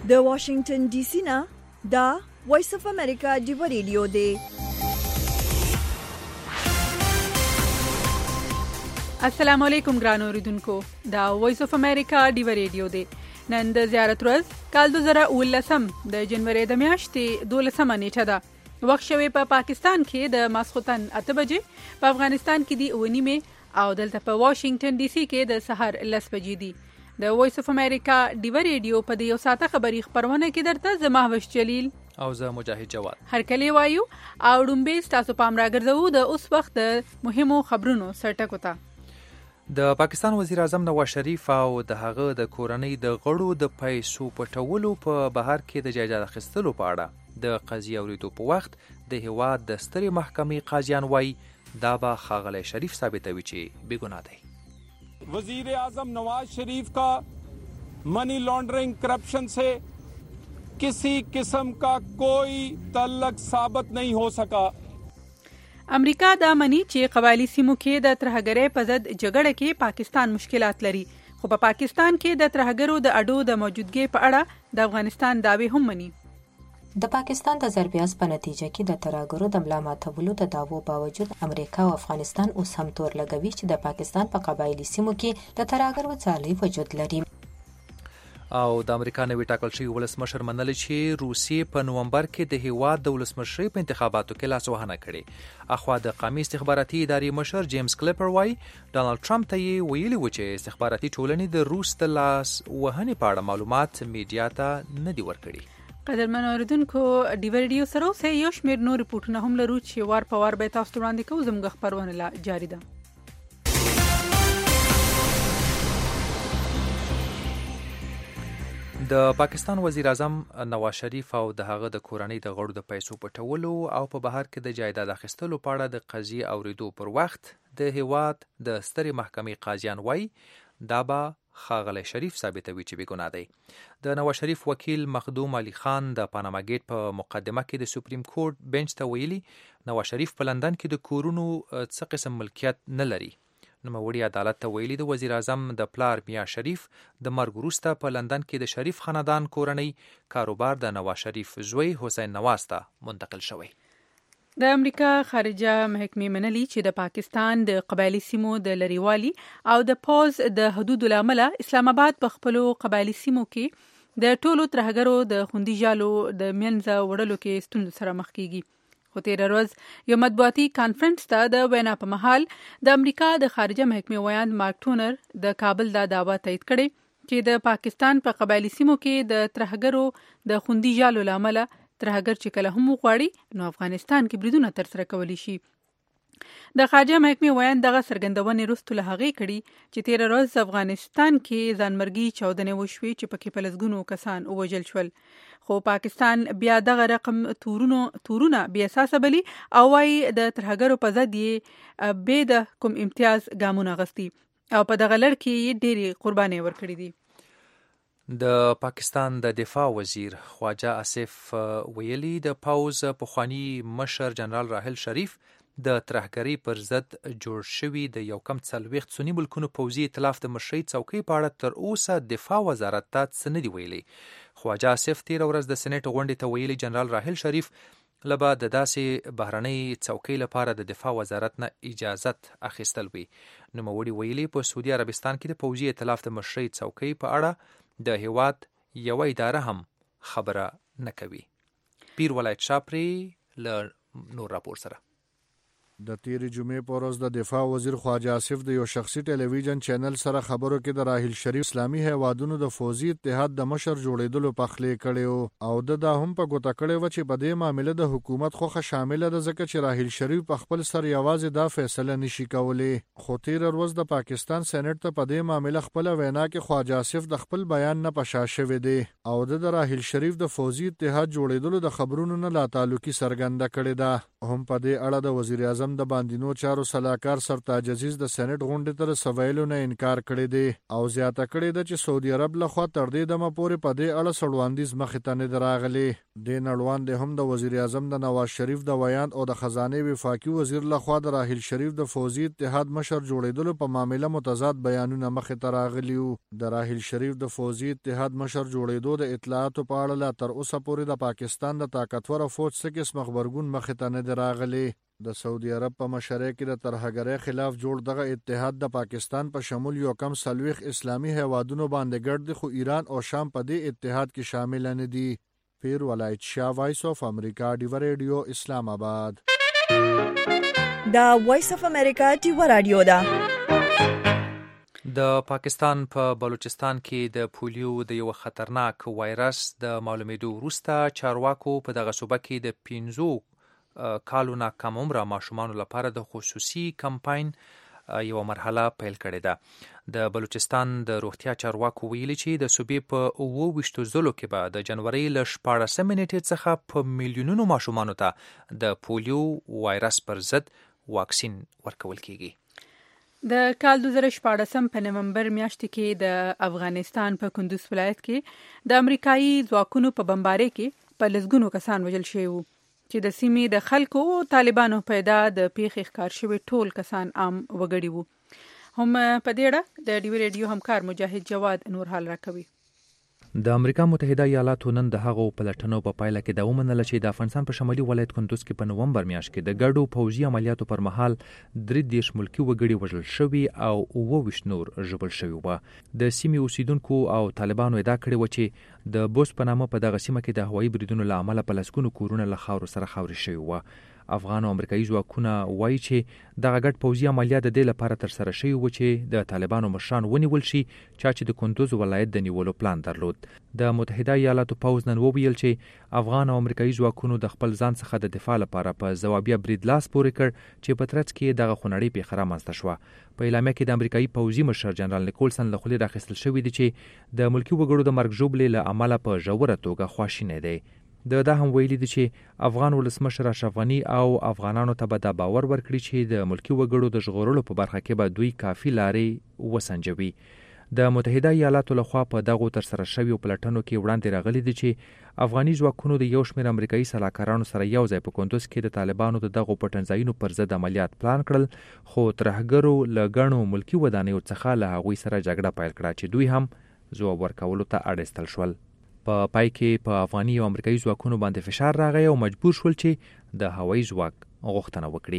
د واشنگټن ډي سي نه دا وایس اف امریکا دی ریډیو دی. السلام علیکم ګرانو اوریدونکو، دا وایس اف امریکا دی ریډیو دی. نن د زیارت ورځ کال 2019 د جنوري د میاشتې 12 نیټه ده. وخت شوی په پاکستان کې د ماسخوتن 8 بجې، په افغانستان کې دی 9 او دلته په واشنگټن ډي سي کې د سحر 10 بجې دي. د وایس اف امریکا دی ریډیو په دې یو ساعته خبری خبرونه کې درته زما وش جلیل او زه مجاهد جواد هر کلی وایو او ډومبه تاسو پام راګرځو د اوس وخت د مهمو خبرونو سرټکو ته. د پاکستان وزیر اعظم نواز شریف او د هغه د کورنۍ د غړو د پیسو پټولو په بهر کې د جایزه اخیستلو په اړه د قضیې اوریدو په وخت د هیواد د سترې محکمې قاضیان وایي دا به ښاغلی شریف ثابتوي چې بې ګناه دی. वजीर आजम नवाज शरीफ का money laundering corruption से किसी किस्म का कोई ताल्लुक साबित नहीं हो सका. امریکا دا منی چې قبایلی سیمو کې د ترهګرۍ په ضد جګړه کې پاکستان مشکلات لري، خو په پاکستان کې د ترهګرو د اډو د موجودګۍ په اړه د افغانستان دعوی هم مني. د پاکستان د ضربیاز په نتیجه کې د ترهګرو د ملا ماتولو د دعوو باوجود امریکا او افغانستان اوس هم تور لګوي چې د پاکستان په قبایلی سیمو کې د ترهګرو ځالۍ وجود لري. او د امریکا نوی ټاکل شوی ولسمشر منل چې روسیې په نومبر کې د هیواد د ولسمشرۍ په انتخاباتو کې لاسوهنه کړې. اخوا د قومي استخباراتي ادارې مشر جیمز کلیپر وایي ډانلډ ټرمپ ته یې ویلي و چې استخباراتي ټولنې د روس د لاس وهنې په اړه معلومات میډیا ته نه دي ورکړي. قدرمن اوریدونکو، دی ریډیو سره اوسه یو شمېر نور ریپورټونه هم لرو چې وار په وار به تاسو وړاندې کوو. زموږ خبرونه لا جاری ده. د پاکستان وزیر اعظم نواز شریف او د هغه د کورنۍ د غړو د پیسو پټولو او په بهر کې د جایداد اخیستلو په اړه د قضیې اوریدو پر وخت د هیواد د سترې محکمې قاضیان وایي دا به ښاغلی شریف ثابتوي چې بې ګناه دی. د نواز شریف وکیل مخدوم علي خان د پاناما ګیټ په مقدمه کې د سپریم کورټ بنچ ته ویلي نواز شریف په لندن کې د کورونو څه قسم ملکیت نه لري. نوموړي عدالت ته ویلي د وزیر اعظم د پلار میا شریف د مرګ وروسته په لندن کې د شریف خاندان کورنۍ کاروبار د نواز شریف زوی حسین نواز ته منتقل شوی. د امریکا خارجه محکمې منلي چې د پاکستان د قبایلی سیمو د لریوالي او د پوز د حدودو له امله اسلام آباد په خپلو قبایلی سیمو کې د ټولو ترهګرو د خوندي جالو د منځه وړلو کې ستونزو سره مخ کیږي. خو تېره ورځ یو مطبوعاتي کانفرنس ته د وینا په مهال د امریکا د خارجه محکمې ویاند مارک ټونر د کابل دا دعوه تایید کړې چې د پاکستان په قبایلی سیمو کې د ترهګرو د خوندي جالو له امله ترهګر چې کله هم وغواړي نو افغانستان کې بریدونه ترسره کولی شي. د خارجه محکمې ویاند دغه څرګندونې وروسته له هغې کړي چې تېره ورځ افغانستان کې ځانمرګي چاودنې وشوې چې پکې په لسګونو کسان ووژل شول. خو پاکستان بیا دغه رقم تورونه بې اساسه بلي او وایي د ترهګرو په ضد یې بې د کوم امتیاز ګامونه اخیستي او په دغه لړ کې یې ډېرې قربانۍ ورکړي دي. د پاکستان د دفاع وزیر خواجه آصف ویلي د پوز پخوانی مشر جنرال راحل شریف د ترهګرۍ پر ضد جوړ شوي د یو کم 40 سني ملکونو پوځي ائتلاف د مشرۍ څوکۍ په اړه تر اوسه دفاع وزارت ته څه نه دي ویلي. خواجه آصف تېره ورځ د سېنیټ غونډې ته ویلي جنرال راحل شریف له به د داسې بهرنۍ څوکۍ لپاره د دفاع وزارت نه اجازت اخیستل وي. نوموړي ویلي په سعودي عربستان کې د پوځي ائتلاف د مشرۍ څوکۍ په اړه د هیواد یوه اداره هم خبره نه کوي. پیر ولایت شاپري له نور راپور سره. د تیرې جمعې په ورځ د دفاع وزیر خواجه آصف د یو شخصي ټلویزیون چینل سره خبرو کې د راحل شریف اسلامي هیوادونو د فوزي اتحاد د مشر جوړېدلو پخلی کړي او د دا هم په ګوته کړي و چې په دې معاملې د حکومت خوخه شامل ده ځکه چې راحل شریف په خپل سر یوازې دا فیصله نشي کولی. خو تیرې ورځ د پاکستان سېنات ته په دې معاملې خپل وینا کې خواجه آصف د خپل بیان نه پشا شوی دی او د راحل شریف د فوزي اتحاد جوړېدلو د خبرونو نه لا تعلقي څرګنده کړې ده. هم په دې اړه د وزیر اعظم اعظم د باندینو چارو سلاکار سرتاج عزیز د سېنات غونډې تر سویلو نه انکار کړی دی او زیاته کړی دی چې سعودي عرب له خوا تر دې دمه پورې په دې اړه سړواندیز مخې ته نه راغلی. د نړوان د هم د وزیر اعظم د نواز شریف د ویان او د خزانه وفاقي وزیر له خوا د راحیل شریف د فوزي اتحاد مشر جوړیدلو په معاملې متضاد بیانونه مخې ته راغلي وو. د راحیل شریف د فوزي اتحاد مشر جوړیدو د اطلاعاتو په اړه لا تر اوسه پورې د پاکستان د طاقتور فوج څخه قسم خبرګون مخې ته نه راغلی. د سعودي عرب په مشرۍ کې د ترهګرۍ خلاف جوړ دغه اتحاد د پاکستان په شمول یو کم سلويخ اسلامي هیوادونو باندې ګرد دي، خو ایران او شام په دې اتحاد کې شامل نه دي. پیر ولایت شاه، وایس اف امریکا، ډیو ریډیو، اسلام آباد. دا وایس اف امریکا ډیو رادیو ده. د پاکستان په بلوچستان کې د پولیو د یو خطرناک وایرس د معلومېدو وروسته چارواکو په دغه صوبه کې د 15 کالو نه کم عمره ماشومانو لپاره د خصوصي کمپاین یو مرحله پیل کړې ده. د بلوچستان د روغتیا چارواکو ویلي چې د صوبې په 28 ضلعو کې به د جنوري له 14 نیټې څخه په میلیونونو ماشومانو ته د پولیو وایرس پر ضد واکسین ورکول کیږي. د کال 2014 په نومبر میاشت کې د افغانستان په کندوز ولایت کې د امریکایي ځواکونو په بمبارۍ کې په لسګونو کسان وژل شوي وو چې د سیمې د خلکو او طالبانو پیدا د پیښې ښکار شوي ټول کسان عام وګړي وو. هم په دې اړه د ډیو ریډیو همکار مجاهد جواد نور حال راکوي. د امریکا متحده ایالاتو نن د هغو پلټنو په پایله کې دا ومنله چې د افغانستان په شمالي ولایت کندوز کې په نومبر میاشت کې د ګډو پوځي عملیاتو پر مهال 33 ملکي وګړي وژل شوي او 28 نور ژوبل شوي وو. د سیمې اوسیدونکو او طالبانو ادعا کړې و چې د بوس په نامه په دغه سیمه کې د هوایي بریدونو له امله په لسګونو کورونه له خاورو سره خاورې شوي وو. افغان او امریکایي ځواکونه وایي چې دغه ګډ پوځي عملیات د دې لپاره ترسره شوي وو چې د طالبانو مشران ونیول شي چې د کندوز ولایت د نیولو پلان درلود. د متحده ایالاتو پوځ نن وویل چې افغان او امریکایي ځواکونو د خپل ځان څخه د دفاع لپاره په ځوابیه برید لاس پورې کړ چې په ترڅ کې دغه خونړۍ پیښه رامنځته شوه. په اعلامیه کې د امریکایي پوځي مشر جنرال نیکولسن له خولې راخیستل شوی دی چې د ملکي وګړو د مرګ ژوبلې له امله په ژوره توګه خواشینی دی. دا هم ویلي دي چې افغان ولسمشر اشرف غني او افغانانو ته به دا باور ورکړي چې د ملکي وګړو د ژغورلو په برخه کې به دوی کافي لارې وسنجوي. د متحده ایالاتو لخوا په دغو ترسره شویو پلټنو کې وړاندې راغلي دي چې افغاني ځواکونو د یو شمېر امریکایي سلاکارانو سره یو ځای په کندوز کې د طالبانو د دغو پټنځایونو پر ضد عملیات پلان کړل، خو ترهګرو له ګڼو ملکي ودانیو څخه له هغوی سره جګړه پیل کړه چې دوی هم ځواب ورکولو ته اړ ایستل شول. په پای کې په افغاني او امریکایي ځواکونو باندې فشار راغی او مجبور شول چې د هوایي ځواک غوښتنه وکړي.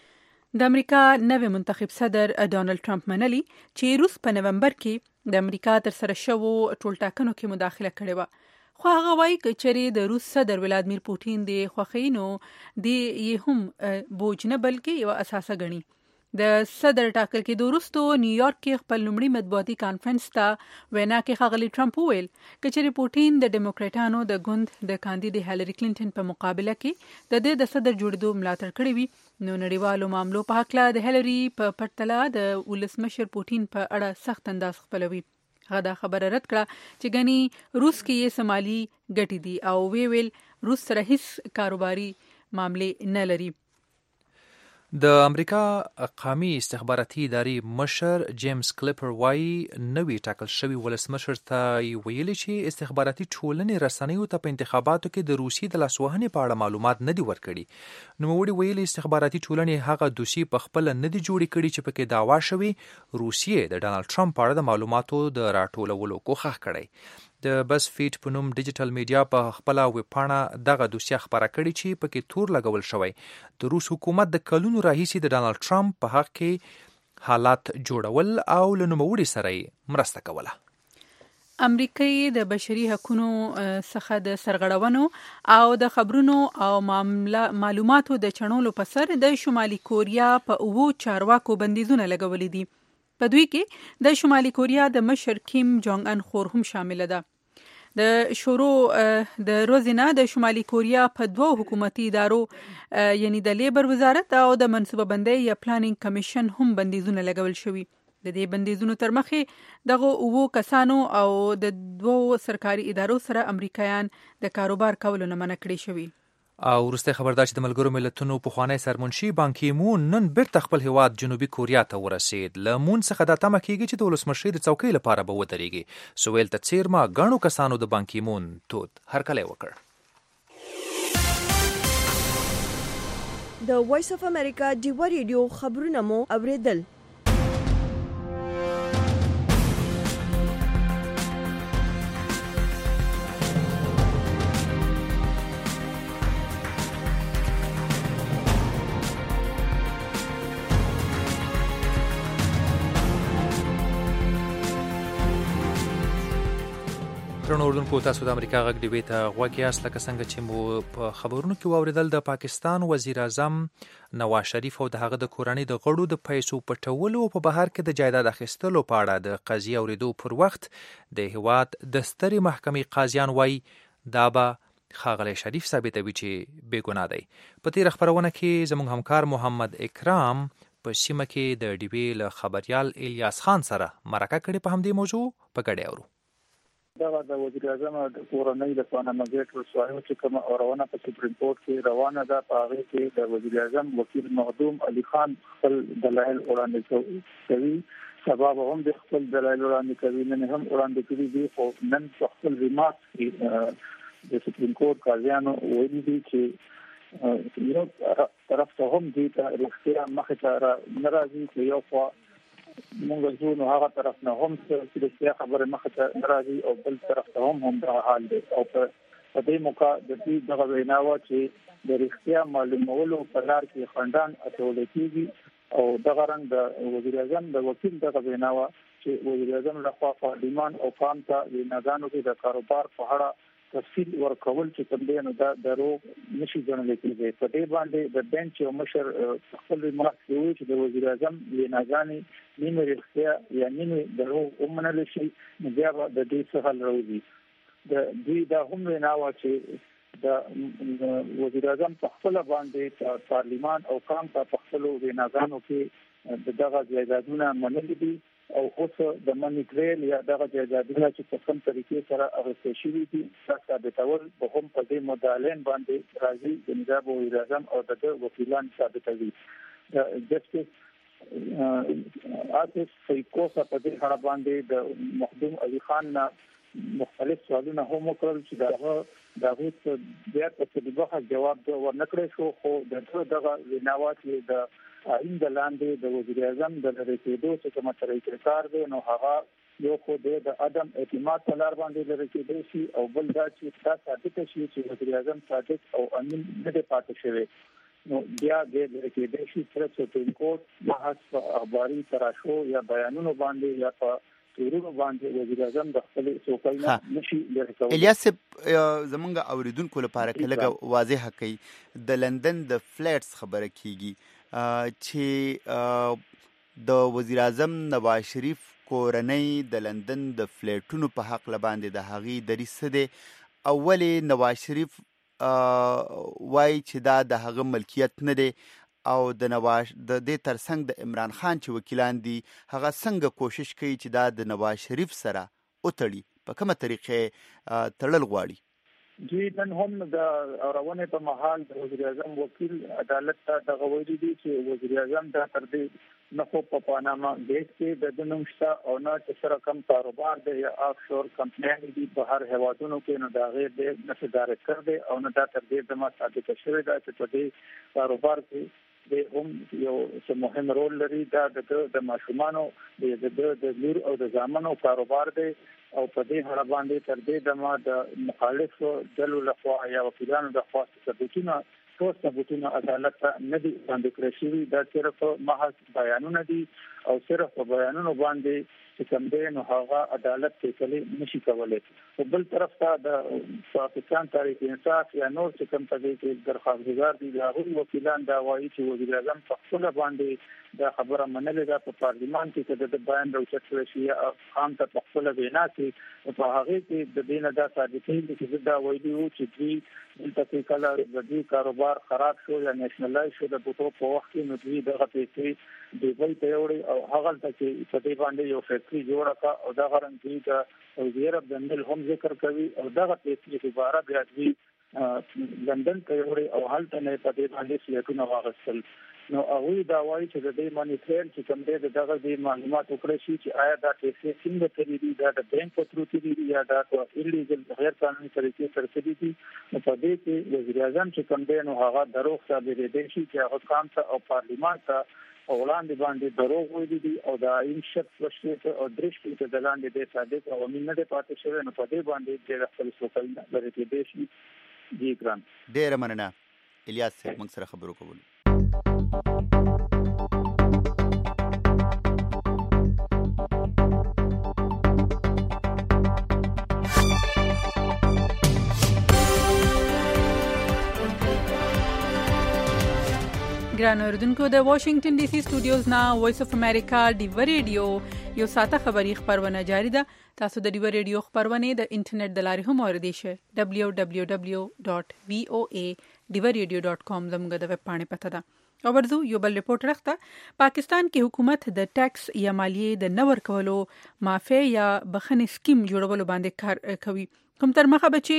د امریکا نوی منتخب صدر ډانلډ ټرمپ منلي چې روس په نومبر کې د امریکا تر سره شوو ټولټاکنو کې مداخله کړې وه، خو هغه وایي چې چېرې د روس صدر ولادیمیر پوټین د خوښۍ نو د یې هم بوج نه بلکې یو اساسه ګڼي. د صدر ټاکل کېدو وروسته نیویارک کې خپل لومړي مطبوعاتي کانفرنس ته وینا کې ښاغلي ټرمپ وویل که چېرې پوټین د ډیموکراټانو د ګوند د کاندید هیلري کلینټن په مقابله کې د دې د صدر جوړېدو ملاتړ کړی وي، نو نړیوالو معاملو په هکله د هیلري په پرتله د ولسمشر پوټین په اړه سخت انداز خپلوي. هغه دا خبره رد کړه چې ګنې روس کې یې سمالي ګټې دي او ویل روس سره هیڅ کاروباري معاملې نه لري. د امریکا قومي استخباراتي ادارې مشر جیمز کلیپر وایي نوی ټاکل شوی ولسمشر ته ویلي چې استخباراتي ټولنې رسنیو ته په انتخاباتو کې د روسیې د لاسوهنې په اړه معلومات نه دي ورکړي. نوموړي ویلي استخباراتي ټولنې هغه دوسیې په خپل نه دي جوړې کړي چې پکې دعوا شوی روسیې د ډانلډ ټرمپ په اړه د معلوماتو د راټولولو کوښښ کړی. د بس فیډ په نوم ډیجیټل میډیا په خپل ویب پاڼه دغه دوسیه خبره کړې چې پکې تور لګول شوی د روس حکومت د کلونو راهیسې د ډانلډ ټرمپ په حق کې حالات جوړول او له نوموړي سره مرسته کوله. امریکای د بشري حقوقو څخه د سرغړونو او د خبرونو او معلوماتو د چڼولو په سر د شمالي کوریا په 9 چارواکو بندیزونه لګولې دي. په دوی کې د شمالي کوریا د مشر کیم جونګ ان خور هم شامل ده. د شورو د روزنه د شمالي کوریا په 2 حکومتي ادارو یعنی د لیبر وزارت او د منصوبه بندۍ یا پلانینګ کمیشن هم بندیزونه لګول شوي. د دې بندیزونو تر مخې دغه 9 کسانو او د 2 سرکاري ادارو سره امریکایان د کاروبار کولو نه منع کړي شوي. او وروسته خبر دا چې د ملګرو ملتونو پخوانی سرمنشي بان کی مون نن بیرته خپل هیواد جنوبي کوریا ته ورسید. له مون څخه دا تمه کیږي چې د ولسمشر د څوکۍ لپاره به ودرېږي. سویل ته څیرما غنو کسانو د بان کی مون تود هرکلی وکړ. د وایس اف امریکا ډیوا ریډیو خبرونه مو اوریدل. درنو اوردونکو، تاسو د امریکا غږ ډیوې ته غوږ یاست. لکه څنګه چې مو په خبرونو کې واوریدل، د پاکستان وزیر اعظم نواز شریف او د هغه د کورنۍ د غړو د پیسو پټولو او په بهر کې د جایداد اخیستلو په اړه د قضیې اوریدو پر وخت د هیواد د سترې محکمې قاضیان وایي دا به ښاغلی شریف ثابتوي چې بې ګناه دی. په تېره خپرونه کې زموږ همکار محمد اکرام په سیمه کې د ډیوې له خبریال الیاس خان سره مرکه کړې. په همدې موضوع په ګډه اورو. دغه د وزیر اعظم د کورنۍ د پاناما ګیټ رسوایو چې کوم اورونه په سپریم کورټ کې روانه ده، په هغه کې د وزیر اعظم وکیل مخدوم علي خان خپل دلایل وړاندې کوي. سبب هم د خپل دلایل وړاندې کوي، نن هم وړاندې کوي دي. خو نن په خپل ریمارک کې د سپریم کورټ قاضیانو ویلي دي چې یو طرف ته هم دي ته رښتیا مخې ته ناراضي، چې یو خوا موږ زو نو هغه طرف نه هم چې د خبره مخه ته ناراضي، او بل طرف ته هم دا حال دی. او په دې موقع د دې دغه ویناوه چې د رښتیا معلومولو په لار کې خندان اټول کېږي، او دغه رنګ د وزیر اعظم د وکیل دغه ویناوه چې وزیر اعظم له خوا پارلیمان او قام ته د ناګانو کې د کاروبار په اړه تفصیل ورکول چې کوم دی نو دا درو نشي ګڼل کېږي. په دې باندې د بنچ او مشر خپل ریمارک کوي چې د وزیر اعظم لناګانی نیمه رښتیا یا نیمه درو ومنل شي، نو بیا به د دې څخه راوځي. د دې د هم ویناوه چې د وزیر اعظم په خپل باندې پارلیمان او قام ته په خپل ویناګانو کې دغه جایدادونه منلي دي، او اوس د منی ټریل یا دغه جایدادونه چې په کوم طریقې سره اغوستل شوي دي دا ثابتول به هم په دې مدعلین باندې راځي. د نظام وزیر اعظم او د وکیلان ثابتوي. د جسټس آتش سیکوسا په دې اړه باندې د مخدوم علي خان نه مختلف سوالونه هم وکړل چې دغه بیا په دغه جواب ورنکړی شو. خو دغه ویناوه چې د آئین د لاندې د وزیر اعظم د لری کېدو چې کومه طریقې کار دی، نو هغه یو خو د عدم اعتماد په لار باندې لری کېدو شي، او بل دا چې تاسو ثابت شي چې وزیر اعظم صادق او امین نه دی پاتې شوی، نو بیا د لری کېدو شي چې سپریم کورټ بحث په اخباري تراشو یا بیانونو باندې یا په تورونو باندې وزیر اعظم د خپل څوکۍ نه نشي لري کولای. الیاس زمونږ اوریدونکو لپاره کله واضح کړي د لندن د فلیټس خبره کیږي چې د وزیر اعظم نواز شریف کورنۍ د لندن د فلیټونو په حق لباندې د هغې دریځ څه دی. اولې نواز شریف وایي چې دا د هغه ملکیت نه دی، او د دې ترڅنګ د عمران خان چې وکیلان دي هغه څنګه کوشش کوي چې دا د نواز شریف سره وتړي، په کومه طریقې تړل غواړي. دوی نن هم د اورونې په محل د وزیر اعظم وکیل عدالت ته دغه ویلي دي چې وزیر اعظم د تر دې نه خو په پاناما ګیټ کې د دنوم شته او نه چې سره کم کاروبار دی یا آفشور کمپنۍ دي په هر هیوادونو کې، نو دا غیر دی نه صدارت کړ دی او نه دا تر دې د ما ثابت شوی دا چې په دې کاروبار کې د هم یو څه مهم رول لري. دا د ماشومانو د لور او د زامنو کاروبار دی، او په دې اړه باندې تر دې د ما د مخالفو ډلو لخوا یا وکیلانو د خوا ثبوتونه عدالت نه دي وړاندې کړی شوي. دا صرف محض بیانونه دي، او صرف په بیانونو باندې چې کوم دی نو هغه عدالت فیصله نشي کولی. په بل طرف ته د پاکستان تحریک انصاف یا نور چې کوم ته کې درخواستګار دي، هغوی وکیلان دا وایي چې وزیر اعظم په خپل باندې دا خبره منلې ده په پارلیمان کې چې د بیان راوچت شوی شي یا عام ته په خپل وینا کې په هغه کې د دینه دا ثابتېږي چې دا وایي چې دوی دلته کله د دې کاروبار خراب شو یا نېشنلایز شو د بوټو په وخت کې نو دوی دغه پیسې دی بل ته وړي او هغه ته چې په دې باندې یو فیکټري جوړه کا او دا غرانټي دا وزیر عبدالله هم ذکر کوي او دغه پیسې دوباره بیا دوی لندن ته وړي او هلته نه په دې باندې فلیټونه واغستل. نو هغه دا وایي چې د دې مانی ټرین چې کوم دې دغه د معلومات وکړي شي چې آیا دا پیسې څنګه تللی دي، دا د بانک په تر تللی دي یا دا ایلیګل غیر قانوني طریقې سره تللی دي. نو په دې کې وزیر اعظم چې کوم دې نو هغه دروغ ثابت دي شي چې هغه کام ته او پارلیمان ته وړاندې باندې دروغ ویلي دي او دا انشاء وشته او درش کې د لاندې د صادق او مين نه پاتې شوی. نو په دې باندې د خپل سوکل لري کې دي شي جی ګران. ډیر مننه الیاس صاحب، موږ سره خبرو کول. ګران اوردونکو، د واشنگټن ډي سي سټوډیوز نه وایس اف امریکا ډیو ریډیو یو ساته خبری خبرونه جاری ده. تاسو د ډیو ریډیو خبرونه د انټرنیټ د لارې هم اوریدئ شئ. www.voa.divaradio.com زموږ د ویب پاڼې پته ده. او ورځو یو بل ریپورت راخته. پاکستان کې حکومت د ټیکس یا مالیې د نور کولو معافی یا بخښنې سکیم جوړولو باندې کار کوي. کوم تر مخه بچي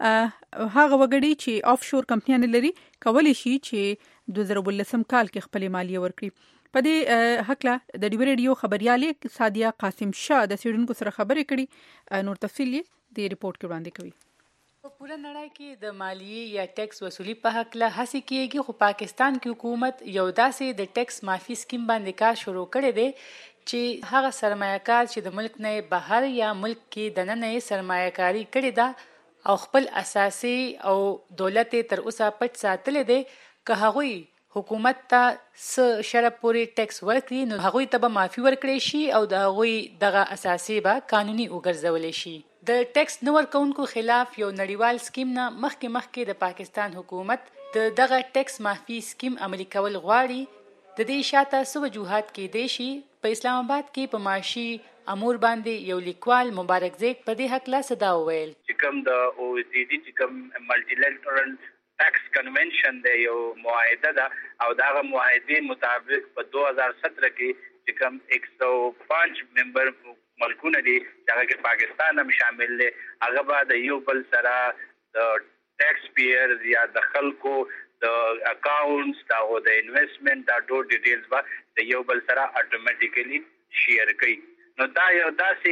هغه وګړي چې آف شور کمپنیان لري کولی شي چې 2013 کال کې خپل مالیه ورکړي. په دې حقله د ډیو ریډیو خبريالې سادیه قاسم شاه د سیډونکو سره خبرې کړي. نور تفصیل یې د ریپورت کې وړاندې کوي. په پوره نړۍ کې د مالیې یا ټیکس وصولي په حقله هڅې کېږي، خو پاکستان کې حکومت یو داسې د ټیکس معافي سکیم باندې کار شروع کړی دی چې هغه سرمایه‌کار چې د ملک نه بهر یا ملک کې دننه سرمایه‌کاري کړې ده او خپل اساسي او دولت تر اوسه پټ ساتلې ده، که هغوی حکومت ته څه شرط پورې ټیکس ورکړي نو هغوی ته به معافي ورکړي شي او د هغوی دغه اساسي به قانوني وګرځول شي. د ټیکس نه ورکونکو خلاف یو نړیوال سکیم نه مخکې د پاکستان حکومت دغه ټیکس معافي سکیم عملي کول غواړي. د دې شاته څه وجوهات کېدای شي. په اسلام آباد کې په معاشي امور باندې یو لیکوال مبارک زیک په دې حق لا صدا وویل چې کوم د OECD چې کوم ملټیلټرل ټیکس کنونشن دی یو معاهده ده او دغه معاهده مطابق په 2017 کې چې کوم 105 ممبر ملکونه دي چې کې پاکستان هم شامل دي، هغه به د یو بل سره د ټیکس پیئر یا د خلکو د اکاونټس دا او د انویسټمنټ دا ټول ډیټیلز به د یو بل سره اتوماتیکلی شیر کوي. نو دا یو داسې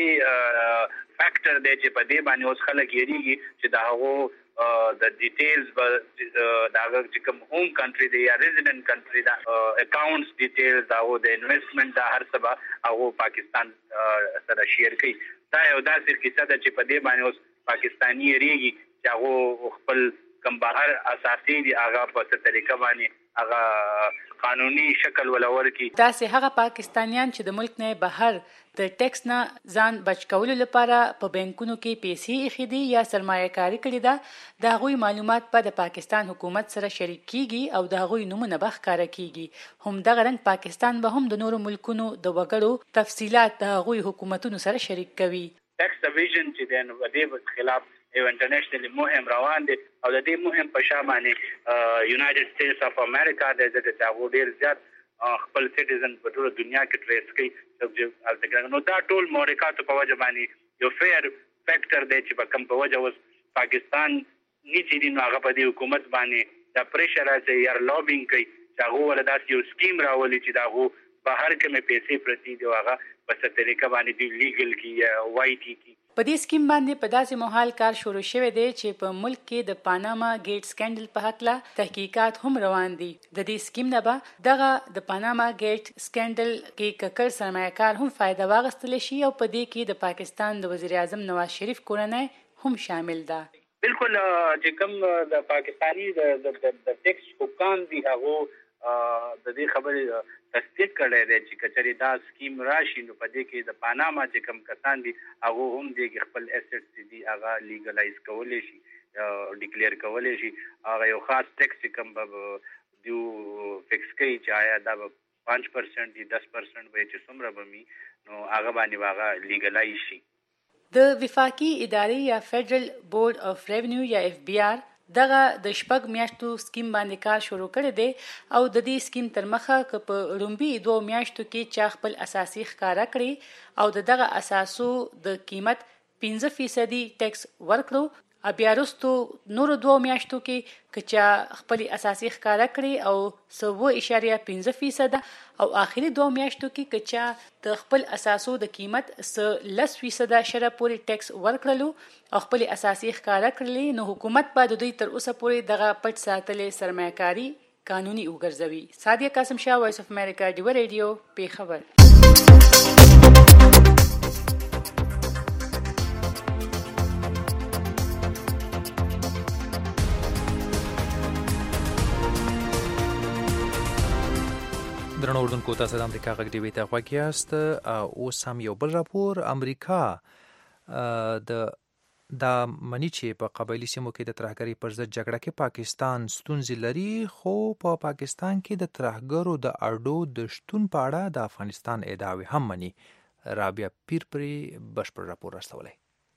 فیکٹر دی چې په دې باندې اوس خلک یریږي چې دا هغه د ډیټیلز به دا چې کوم هوم کنټری دی یا ریزیډنٹ کنټری دا اکاونټس ډیټیلز دا او د انویسټمنټ دا هر څه به هغه پاکستان سره شیر کوي. دا یو داسې کیسه ده چې په دې باندې اوس پاکستاني یریږي چې هغه خپل کم بهر اساسي دی هغه په څه طریقه باندې هغه قانوني شکل ولور کی. داسې هغه پاکستانیان چې د ملک نه بهر د ټیکس نه ځان بچ کولو لپاره په بانکونو کې پیسې ایښې دي یا سرمایه‌کاري کړې ده، د هغوی معلومات په د پاکستان حکومت سره شریک کیږي او د هغوی نومونه به ښکاره کیږي. همدغه رنګ پاکستان به هم د نورو ملکونو د وګړو تفصیلات د هغوی حکومتونو سره شریک کوي. ټیکس ایویژن چې د دې خلاف یو انټرنیشنل مهم روان دي او د دې مهم په شامل یونایټډ سټیټس اف امریکا د هغه ډیر زیات خپل سټیزن په ټول دنیا کې ټریس کوي. نو دا ټول مورکات په وجه باندې یو فیر فیکٹر دی چې په کوم په وجه اوس پاکستان نیچې دی نو هغه په دې حکومت باندې دا پریشر راځي یا لوبینګ کوي چې هغه ولدا یو سکیم راولي چې دا هغه بهر کې مې پیسې پرتی دی هغه په څه طریقه باندې دی لیګل کی یا وای ټی کی. په دې سکیم باندې په داسې مهال کار شروع شوی دی چې په ملک کې د پاناما ګیټ سکینډل په حق لا تحقیقات هم روان دي. د دې سکیم نه به دغه د پاناما ګیټ سکینډل کې ککړ سرمایه‌کار هم فائدہ واغستل شي او په دې کې د پاکستان د وزیر اعظم نواز شریف کورنۍ هم شامل ده. بالکل چې کوم د پاکستانی د ټیکس حکام دي هغه د دې خبرې تصدیق کړی دی چې کچري دا سکیم راشي نو په دې کې د پاناما چې کوم کسان دي هغه هم د خپل اسټس دي هغه لیګلایز کولای شي ډیکلیئر کولای شي. هغه یو خاص ټیکس کوم به دیو فکس کوي چې آیا دا 5% دي 10% به چې څومره به می نو هغه باندې هغه لیګلایز شي. د وفاقي ادارې یا فدرل بورډ اف ریونیو یا FBI دغه د شپږ میاشتو سکیم باندې کار شروع کړی دی او د دې سکیم تر مخه ک په لومبي 2 میاشتو کې چا خپل اساسي ښکارا کړی او دغه اساسو د قیمت 15% ټیکس ورکړو بیا وروستو نورو 2 میاشتو کې کچا خپل اساسي ښکارا کړی او 7.5% او آخري 2 میاشتو کې کچا د خپل اساسو د قیمت 10% شره پورې ټیکس ورکړلو او خپل اساسي ښکارا کړلی، نو حکومت به د دوی تر اوسه پورې دغه پټ ساتلې سرمایه‌کاري قانوني وګرځوي. سادیه قاسم شاه، وایس اف امریکا، ډیو ریډیو، پیښور. درنو اردوونکو، تاسو د امریکا غږ ډیوي ته غوږ یاست. اوس هم یو بل راپور. امریکا دا مني چې په قبایلي سیمو کې د ترهګرۍ پر ضد جګړه کې پاکستان ستونزې لري، خو په پاکستان کې د ترهګرو د اډو د شتون په اړه د افغانستان ادعاوې هم مني. رابعه پیر پرې بشپړ راپور راستولی.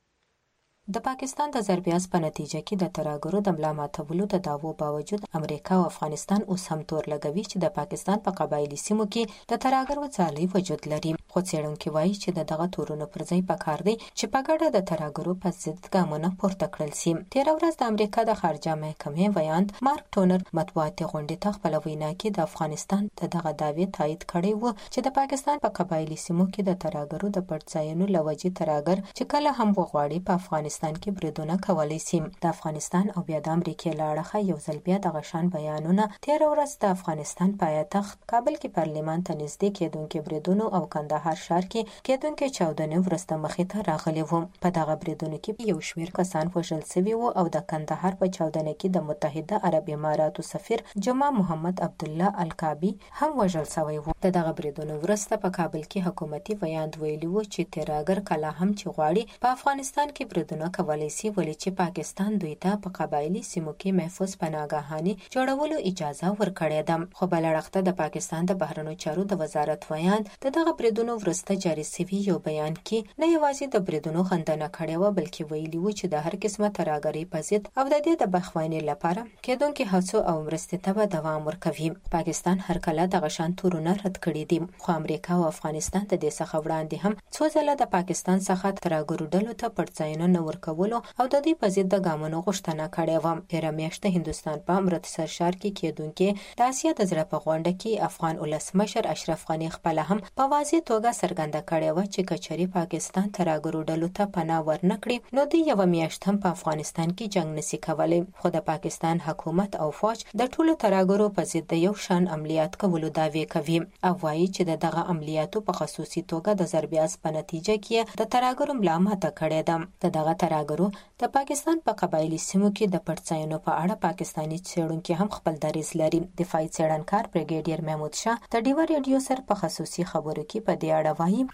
د پاکستان د ضربیاز په نتیجه کې د ترهګرو د ملا ماتولو د دعوو باوجود امریکا او افغانستان اوس هم تور لګوي چې د پاکستان په قبایلي سیمو کې د ترهګرو ځالۍ وجود لري. خو څېړونکي وایي چې د دغه تورونو پر ځای پکار دی چې په ګډه د ترهګرو په ضد ګامونه پورته کړل سي. تېره ورځ د امریکا د خارجه محکمې ویاند مارک ټونر مطبوعاتي غونډې ته خپله وینا کې د افغانستان د دغه دعوې تایید کړی و چې د پاکستان په قبایلي سیمو کې د ترهګرو د پټ ځایونو له وجې ترهګر چې کله هم وغواړي په افغانستان کې بریدونه کولی سي. د افغانستان او بیا د امریکې له اړخه یو ځل بیا دغه شان بیانونه تېره ورځ د افغانستان پایتخت کابل کې پارلمان ته نږدې کېدونکي بریدونو او کندهار ښار کې کېدونکي چاودنې وروسته مخې ته راغلي وو. په دغه بریدونو کې یو شمېر کسان وژل سوي وو او د کندهار په چاودنه کې د متحده عرب اماراتو سفیر جمع محمد عبدالله الکابي هم وژل سوی وو. د دغه بریدونو وروسته په کابل کې حکومتي ویاند ویلي وو چې ترهګر کله هم چې غواړي په افغانستان کې بریدونه کولی سي، ولې چې پاکستان دوی ته په قبایلي سیمو کې محفوظ پناهګاهانې جوړولو اجازه ورکړې ده. خو بل اړخ ته د پاکستان د بهرنیو چارو د وزارت ویاند د دغه بریدونو وروسته جاري سوي یو بیان کې نه یوازې د بریدونو خندنه کړې وه، بلکې ویلي وو چې د هر قسمه ترهګرۍ په ضد او د دې د بخښونې لپاره کېدونکي هڅو او مرستې ته به دوام ورکوي. پاکستان هر کله دغه شان تورونه رد کړي دي، خو امریکا او افغانستان د دې څخه وړاندې هم څو ځله د پاکستان څخه ترهګرو ډلو ته پړځایونه نه ورکولو او د دې په ضد د ګامونو غوښتنه کړې وه. تېره میاشت د هندوستان په امرتسر ښار کې کېدونکې د اسیا د زړه په غونډه کې افغان ولسمشر اشرف غني خپله هم په واضح توګه څرګنده کړې وه چې کچري پاکستان ترهګرو ډلو ته پناه ورنه کړي نو دوی یوه میاشت هم په افغانستان کې جنګ نسي کولی. خو د پاکستان حکومت او فوج د ټولو ترهګرو په ضد د یو شان عملیات کولو دعوې کوي او وایي چې د دغه عملیاتو په خصوصي توګه د ضربیاز په نتیجه کې د ترهګرو ملا ماته کړې ده. د دغه ترهګرو د پاکستان په قبایلي سیمو کې د پټ ځایونو په اړه پاکستاني څېړونکي هم خپل دریځ لري. دفاعي څېړنکار بریګیډیر محمود شاه د ډیو ریډیو سره په خصوصي خبرو کې په دې اړه وایي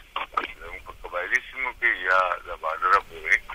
په قبایلي سیمو کې یا د بارډر پورې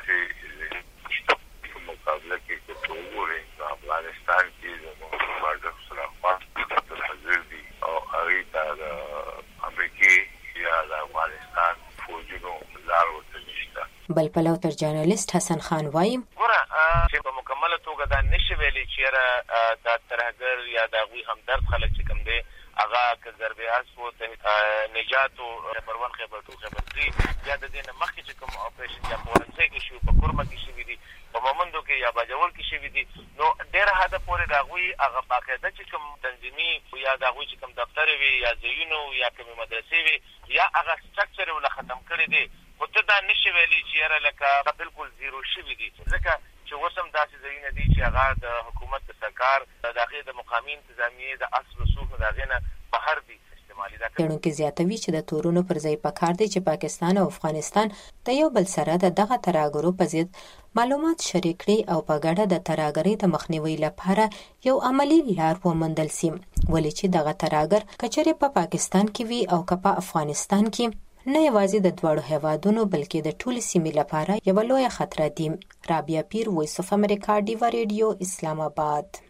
داسې په مقابله کې چې وګورئ په افغانستان کې د بارډر سره خاص ترهګر دي او هغوی ته د امریکې یا د افغانستان فوجونو لار ورته نشته. بل پلو تر جرنالست حسن خان وایي چې په مکمله توګه دا نشي ویلی چې دا ترهګر یا د هغوی همدرد خلک چې کوم دی هغه که ضربیاز وو نجات و خیبر 1 خیبر 2 خیبر 3 یا د دې نه مخکې چې کوم اپریشن یا په ورنځی کې شوي په کورمه کې شوي دي په مومندو کې یا باجوړ کې شوي دي نو ډېره حده پورې د هغوی هغه باقاعده چې کوم تنظیمي یا د هغوی چې کوم دفتر وي یا ځایونه یا کومې مدرسې وي یا هغه سټرکچر یې له ختم کړی دی خو ته دا نشي ویلی چې یاره لکه بالکل زیرو شوي دي ځکه چې اوس هم داسې ځایونه دي چې هغه د حکومت د سرکار د هغې د مقامي انتظامیې د اصل رسوخ د هغې نه بهر دي. څېړونکي زیاتوي چې د تورونو پر ځای پکار دی چې پاکستان او افغانستان د یو بل سره د دغه ترهګرو په ضد معلومات شریک کړي او په ګډه د ترهګرۍ د مخنیوي لپاره یو عملي لار وموندل سي، ولې چې دغه ترهګر کچرې په پاکستان کې وي او که په افغانستان کې نه یوازې د دواړو هیوادونو بلکې د ټولې سیمې لپاره یوه لویه خطره دي. رابعه پیر، وایس اف امریکا، ډیو ریډیو، اسلام آباد.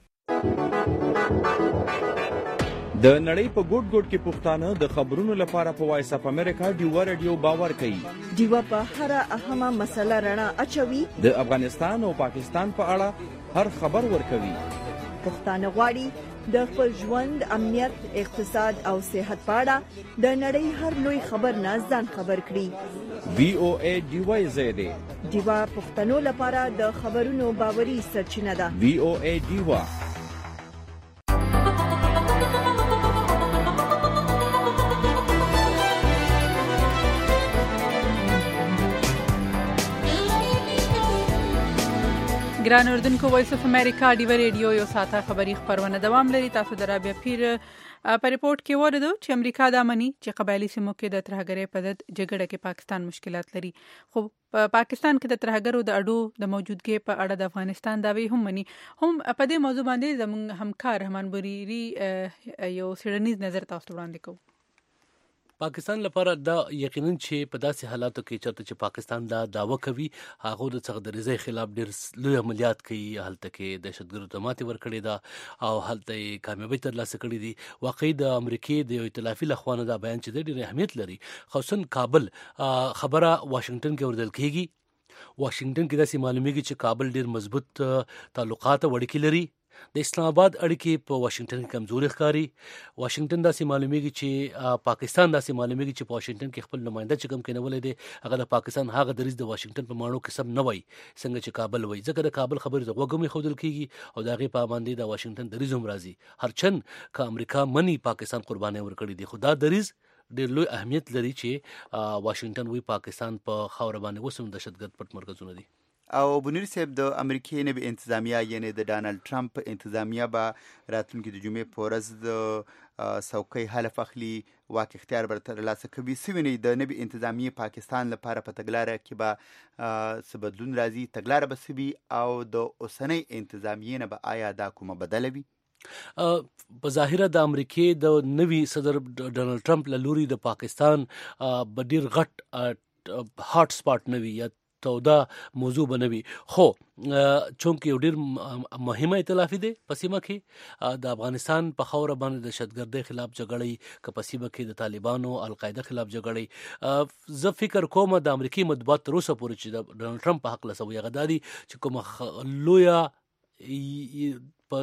د نړۍ په ګوټ ګوټ کې پښتانه د خبرونو لپاره په وایس اف امریکا ډیو ریډیو باور کوي. ډیو په هر اهمه مسله رڼا اچوي. د افغانستان او پاکستان په اړه هر خبر ورکوي. پښتانه غواړي د خپل ژوند، امنیت، اقتصاد او صحت په اړه د نړۍ هر لوی خبر نه ځان خبر کړي. VOA ډیوا زیاده ډیوا پښتنو لپاره د خبرونو باوري سرچینه ده. VOA ډیوا. ګران اردوونکو، وایس اف امریکا ډیوا ریډیو یو ساعته خبری خبرونه دوام لري. تاسو د رابعه پیر په ریپورت کې ورته چې امریکا د امني چې قبایلی سیمو کې د ترهګرۍ په ضد جګړه کې پاکستان مشکلات لري، خو پاکستان کې د ترهګرو د اډو د موجودګۍ په اړه د افغانستان داوی هم مني. هم په دې موضوع باندې زموږ همکار رحمان بریری یو سیړنیز نظر تاسو وړاندې کوي. پاکستان لپاره دا یقینا چې په داسې حالاتو کې چې پاکستان دا داوا کوي هغه د څغدریزۍ خلاف ډېر لوی عملیات کوي، هلته کې دهشتګردو ته ماتې ورکړې ده او هلته یې کامیابۍ ترلاسه کړې دي. واقعي د امریکې د یو ائتلافي لخوا نه دا بیان چې ډېر اهمیت لري. خصوصا کابل خبره واشنگټن کې اوریدل کېږي. واشنگټن کې داسې معلومیږي چې کابل ډېر مضبوط تعلقات او اړیکې لري. د اسلام آباد اړیکې په واشنگټن کې کمزوري ښکاري. واشنگټن داسې معلومیږي چې پاکستان داسې معلومیږي چې په واشنگټن کې خپل نماینده چې کوم کېنولې دی هغه د پاکستان هغه دریځ د واشنگټن په ماڼو کې سم نه وای څنګه چې کابل وای، ځکه د کابل خبرې د غوږ ښودل کېږي او د هغې په باندې د واشنگټن دریځ هم راځي. هرچند که امریکا مني پاکستان قربانۍ ورکړي دي، خو دا دریځ ډېر لوی اهمیت لري چې واشنگټن وی پاکستان په خاوره باندې اوس هم دهشتګرد پټ مرکزونه دي. او بنیر صاحب د امریکای نوی انتظامیه یعنی د ډانلډ ټرمپ انتظامیه به راتلونکي د جمعې په ورځ د څوکۍ حلف اخلي، واک اختیار به ترلاسه کوي. څه وینئ د نوي انتظامیې پاکستان لپاره په تګلاره کې به څه بدلون راځي؟ تګلاره به څه وي او د اوسنۍ انتظامیې نه به آیا دا کومه بدله وي؟ په ظاهره د امریکې د نوي صدر ډانلډ ټرمپ له لوري د پاکستان به ډېر غټ هاټ سپاټ نه وي یا توده موضوع بنوي، خو چونکه یو ډېر مهمه ائتلافي دی په سیمه کې د افغانستان په خاوره باندې د دهشتګردۍ خلاف جګړې، که په سیمه کې د طالبانو القاعده خلاف جګړې، زه فکر کوم د امریکایي مطبوعات تر اوسه پورې چې د ډانلډ ټرمپ په حق لسوي هغه دا دي چې کومه لویه په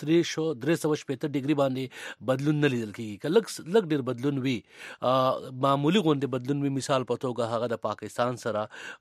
360 ډیګري باندې بدلون نه لیدل کېږي. که لږ ډېر بدلون وي، معمولی غوندې بدلون وي، مثال په توګه هغه د پاکستان سره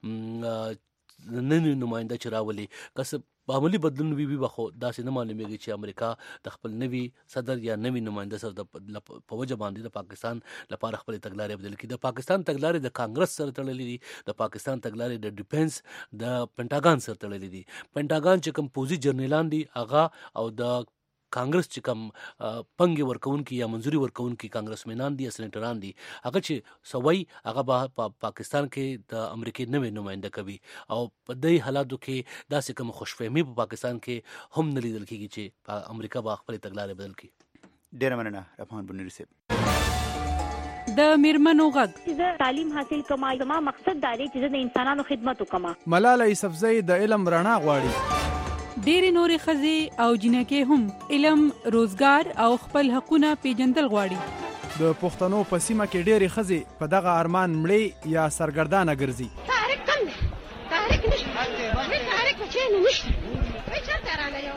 نوی نماینده چې راولي، که معمولی بدلون وي خو داسې نه معلومیږي چې امریکا د خپل نوي صدر یا نوي نماینده سره په وجه باندې د پاکستان لپاره خپل تګلارې بدل کړي. د پاکستان تګلارې د کانګرس سره تړلې دي، د پاکستان تګلارې د ډیفنس د پینټاګان سره تړلې دي. پینټاګان چې کوم پوزي جرنیلان دي هغه او د کانګرس چې کوم پنګ ورکونکي یا منځوري ورکونکي کانګرسمنان دي یا سېنیټران دي، هغه چې سوي هغه به پاکستان کې د امریکای نوې نماینده کوي او په دې حالاتو کې داسې کوم خوشفهمي په پاکستان کې هم نه لیدل کېږي چې امریکا به خپل تګلارې بدل کړي. ډېره مننه رحمان بنوري صاحب. د میرمنو غږ زه تعلیم حاصل کوم، زما مقصد دا دی چې زه د انسانانو خدمت وکم. ملاله یوسفزۍ د علم رڼا غواړي. ډېری نورې ښځې او جنکې هم علم، روزګار او خپل حقونه پیژندل غواړي. د پښتنو په سیمه کې ډېری ښځې په دغه ارمان مړې یا سرګردانه ګرځي. تحریک کم دی، تحریک نشته، تحریک په چینو نشته، چېرته رانه یو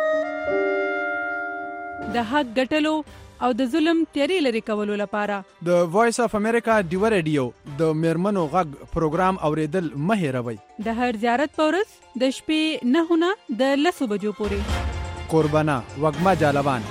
د حق ګټلو او د ظلم تیارې لرې کولو لپاره د وایس اف امریکا ډیوا ریډیو د میرمنو غږ پروګرام اوریدل مه هېروئ. د هر زیارت په ورځ د شپې 9 نه د 10 بجو پورې. قربانه وږمه جالوان.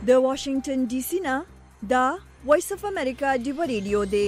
د واشنگټن ډي سي نه دا وایس اف امریکا ډیو ریډیو دی.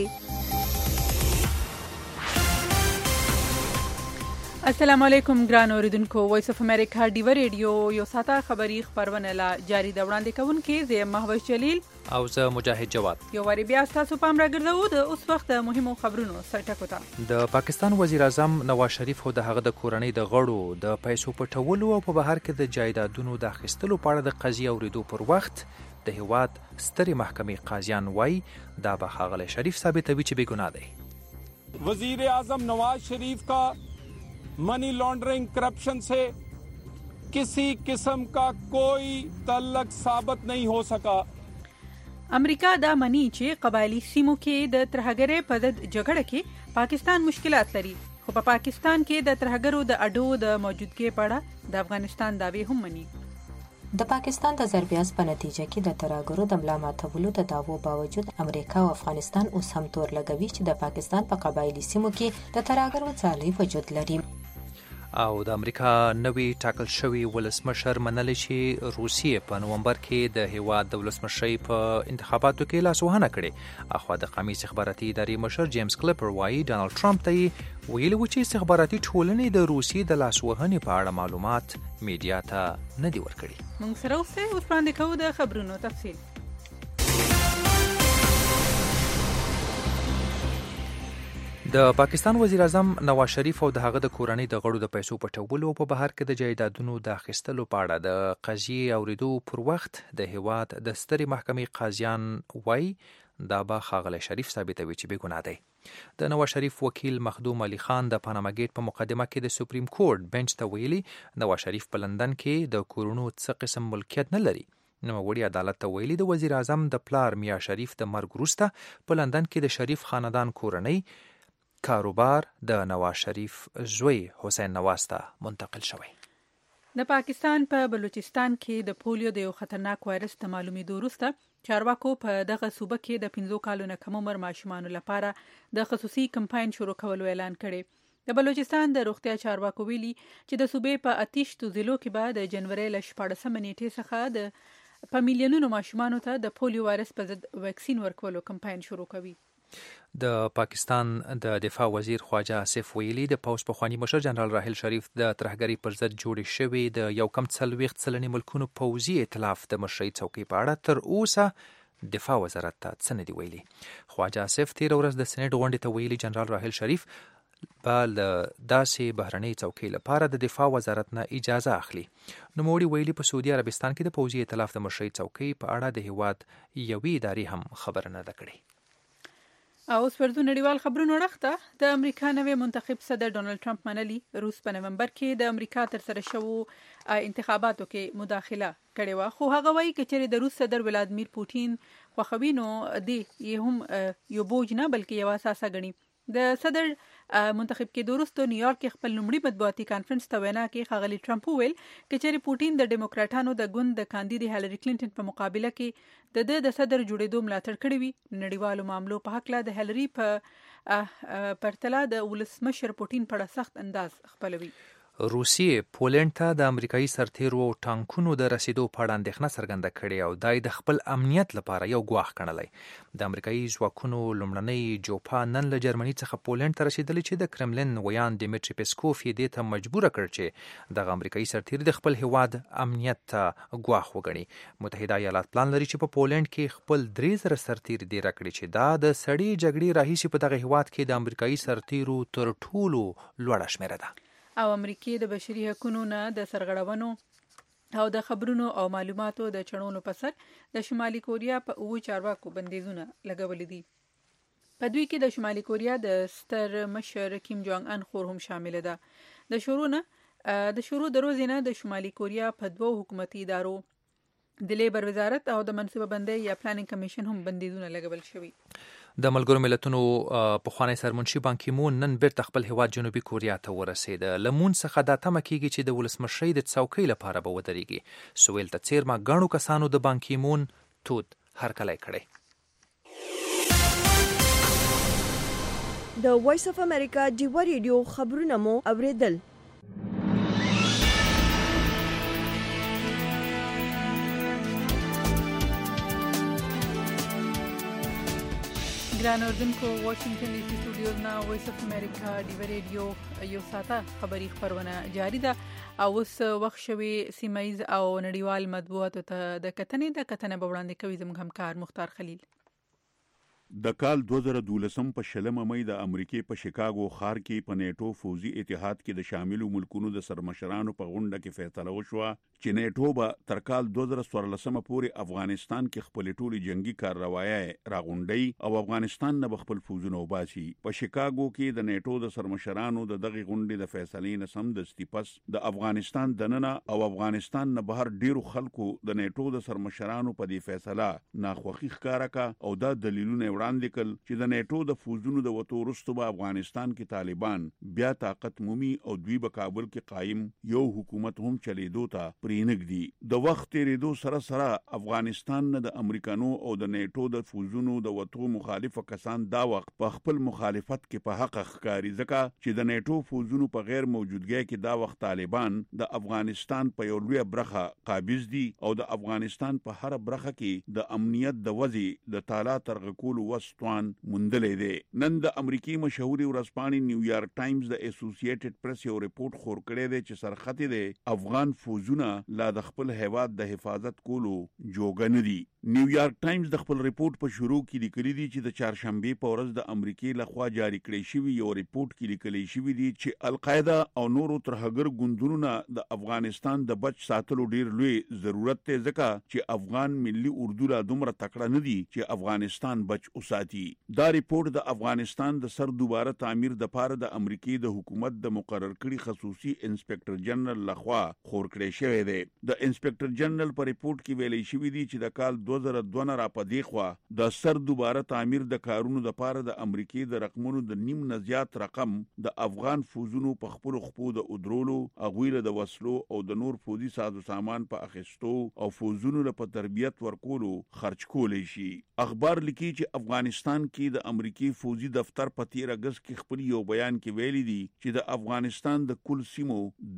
السلام علیکم ګران اوریدونکو، وایس اف امریکا ډیو ریډیو یو ساته خبری خبرونه لا جاری د وړاندې کوونکې زه محوش جلیل او زه مجاهد جواد. یو وری بیا تاسو پام راګرځو د اوس وخت مهمو خبرونو سرټکو ته. د پاکستان وزیر اعظم نواز شریف خو د هغه د کورنۍ د غړو د پیسو پټولو او په بهر کې د جایدادونو د اخیستلو په اړه د قضیه اوریدو پر وخت د هیواد سترې محکمې قاضیان وایي دا به ښاغلی شریف ثابتوي چې بې ګناه دی. वजीर आजम नवाज शरीफ का मनी लॉन्ड्रिंग करप्शन से किसी किस्म का कोई ताल्लुक साबित नहीं हो सका. امریکا دا منی چې قبایلی سیمو کې د ترهګرۍ په ضد جګړه کې پاکستان مشکلات لري، خو په پاکستان کې د ترهګرو د اډو د موجودګۍ په اړه د افغانستان دعوی هم مني. د پاکستان د ضربیاز په نتیجه کې د ترهګرو د ملا ماتولو د دعوو باوجود امریکا او افغانستان اوس هم تور لګوي چې د پاکستان په قبایلی سیمو کې د ترهګرو ځالۍ وجود لري. او د امریکا نوی ټاکل شوی ولسمشر منلی چې روسیې په نومبر کې د هیواد د ولسمشرۍ په انتخاباتو کې لاسوهنه کړې. اخوا د قومي استخباراتي ادارې مشر جیمز کلیپر وایي ډانلډ ټرمپ ته یې ویلي و چې استخباراتي ټولنې د روسیې د لاسوهنې په اړه معلومات میډیا ته نه دي ورکړي. موږ سره اوس وړاندې کوو د خبرونو تفصیل. د پاکستان وزیر اعظم نواز شریف او د هغه د کورنۍ د غړو د پیسو پټولو په بهر کې د جایدادونو د اخیستلو په اړه د قضیې اوریدو پر وخت د هیواد د سترې محکمې قاضیان وایي دا به ښاغلی شریف ثابتوي چې بې ګناه دی. د نواز شریف وکیل مخدوم علي خان د پاناما ګیټ په مقدمه کې د سپریم کورټ بنچ ته ویلي نواز شریف په لندن کې د کورونو څه قسم ملکیت نه لري. نوموړي عدالت ته ویلي د وزیر اعظم د پلار میا شریف د مرګ وروسته په لندن کې د شریف خاندان کورنۍ کاروبار د نواز شریف زوی حسین نواز ته منتقل شوی. د پاکستان په بلوچستان کې د پولیو د یو خطرناک وایرس د معلومېدو وروسته چارواکو په دغه صوبه کې د 15 کالو نه کم عمر ماشومانو لپاره د خصوصي کمپاین شروع کولو اعلان کړی. د بلوچستان د روغتیا چارواکو ویلي چې د صوبې په 28 ضلعو کې به د جنوري ل 14 نیټې څخه د په میلیونونو ماشومانو ته د پولیو وایرس په ضد ویکسین ورکولو کمپاین شروع کوي. د پاکستان د دفاع وزیر خواجه آصف ویلي د پوځ پخواني مشر جنرال راحل شریف د ترهګرۍ پر ضد جوړې شوې د 1.40 ملکونو پوځي ائتلاف د مشرۍ څوکۍ په اړه تر اوسه دفاع وزارت ته څه نه دي ویلي. خواجه آصف تېره ورځ د سینټ غونډې ته ویلي جنرال راحل شریف به له داسې بهرنۍ څوکۍ لپاره د دفاع وزارت نه اجازه اخلي. نوموړي ویلي په سعودي عربستان کې د پوځي ائتلاف د مشرۍ څوکۍ په اړه د هیواد یوې ادارې هم خبره نه ده کړې. او اوس پر نړیوال خبرونو وړاندې د امریکا نوی منتخب صدر ډونالد ټرمپ منلي روس په نومبر کې د امریکا تر سره شوو انتخاباتو کې مداخله کړې و، خو هغه وایي چې د روس صدر ولادیمیر پوتین خوښوي نو دی هم یو بوج نه بلکې یو اساسه ګڼي. د صدر منتخب کې وروسته نیویارک کې خپل لومړي مطبوعاتي کانفرنس ته وینا کې ښاغلي ټرمپ وویل چې پوتین د ډیموکراټانو د ګوند د کاندید هیلری کلینټن په مقابله کې د صدر جوړېدو ملاتړ کړی وي. نړیوالو معاملو په هکله د هیلری په پرتله د ولسمشر پوتین په اړه سخت انداز خپلوي. روسیې پولند ته د امریکایي سرتیرو او ټانکونو د رسیدو په اړه اندېښنه څرګنده کړې او دای د خپل امنیت لپاره یو ګواښ ګڼلی. د امریکایي ځواکونو لومړنۍ جوپا نن له جرمني څخه پولند ته رسیدلی چې د کرملین ویان دیمیټری پیسکوف یې دې ته مجبوره کړ چې دغه امریکایي سرتیر د خپل هیواد امنیت ته ګواښ وګڼي. متحده ایالات پلان لري چې په پولند کې خپل 3000 سرتیر دېره کړي چې دا د سړې جګړې راهیسې په دغه هیواد کې د امریکایي سرتیرو تر ټولو لوړه شمیره ده. او امریکای د بشري حقوقو نه د سرغړونو او د خبرونو او معلوماتو د چړونو په سر د شمالي کوریا په اوو چارواکو بندیزونه لګولې دي. په دوی کې د شمالي کوریا د ستر مشر کیم جونګ ان خور هم شامل ده. د شروع د ورځې نه د شمالي کوریا په دوو حکومتي ادارو د لیبر وزارت او د منصوبه بندۍ یا پلانینګ کمیشن هم بندیزونه لګول شوي. د ملګرو ملتونو پخوانی سرمنشي بان کی مون نن بیرته خپل هیواد جنوبي کوریا ته ورسید. لمون څخه دا تمه کیږي چې د ولسمشرۍ د څوکۍ لپاره به ودرېږي. سویل ته څیرمه ګڼو کسانو د بان کی مون تود هرکلی کړی. د وایس اف امریکا ډیو ریډیو خبرونه مو اوریدل. ګران اوردونکو واشنگټن ډي سي سټوډیوز نه وایس اف امریکا ډیو ریډیو یو ساته خبري خبرونه جاری ده او اوس وخت شوي سیمایز او نړیوال مطبوعاتو ته د کتنې به وړاندې کوي زموږ همکار مختار خلیل. د کال 2012 په شلمه مې د امریکای په شیکاګو ښار کې په نیټو فوزي اتحاد کې د شاملو ملکونو د سرمشرانو په غونډه کې فیصله وشوه چې نیټو به تر کال 2014 پورې افغانستان کې خپل ټولي جنگي کارروایي راغونډي او افغانستان نه خپل فوزونه وباسي. په شیکاګو کې د نیټو د سرمشرانو د دغه غونډې د فیصلې نه سم د استپس د افغانستان دننه او افغانستان نه بهر ډیرو خلکو د نیټو د سرمشرانو په دې فیصله ناخوښي ښکارا کا او دا دلیلونه وړاندې کړل چې د نیټو د فوزونو د وټو وروسته به افغانستان کې طالبان بیا طاقت مومي او دوی په کابل کې قائم یو حکومت هم چلیدو ته پرېنګدي. د وخت تیریدو سره سره افغانستان نه د امریکانو او د نیټو د فوزونو د وټو مخالفه کسان دا وخت په خپل مخالفت کې په حق ښکاری ځکه چې د نیټو فوزونو په غیر موجودګۍ کې دا وخت طالبان د افغانستان په یو لوی برخه قابض دي او د افغانستان په هر برخه کې د امنیت د وضع د تعالی ترغکول وستوان مندلې دي. نن د امریکای مشهوري ورځپاڼې نیویارک ټایمز د اسوسییټډ پریس یو ریپورت خور کړی دی چې سرخطي دی افغان فوزونه لا د خپل هیواد د حفاظت کولو جوګه نه دي. نیویارک ټایمز د خپل ریپورت په شروع کې لیکلي دي چې د چهارشنبه په ورځ د امریکای لخوا جاری کړی شوی یو ریپورت کې لیکل شوی دی چې القاعده او نورو ترهګر ګوندونو د افغانستان د بچ ساتلو ډیر لوی ضرورت ته ځکه چې افغان ملي اردو لا دومره تکړه نه دي چې افغانستان بچ وساتي. دا ریپورت د افغانستان د سر دوباره تعمیر د پاره د امریکای د حکومت د مقرر کړي خصوصي انسپکټر جنرال لخوا خور کړی شوی دی. د انسپکټر جنرال په ریپورت کې ویلي شوی دی چې د کال 2002 را پدې خوا د سر دوباره تعمیر د کارونو د پاره د امریکای د رقمونو د نیم نه زیات رقم د افغان فوزونو په خپل خپو د ادرولو اغویله د وسلو او د نور فوزي ساز و سامان په اخیستو او فوزونو په تربیت ورکولو خرج کولای شي. اخبار لیکي چې افغانستان کې د امریکای فوزي دفتر په 13 اگست کې خپل یو بیان کې ویلي دي چې د افغانستان د کل سیمو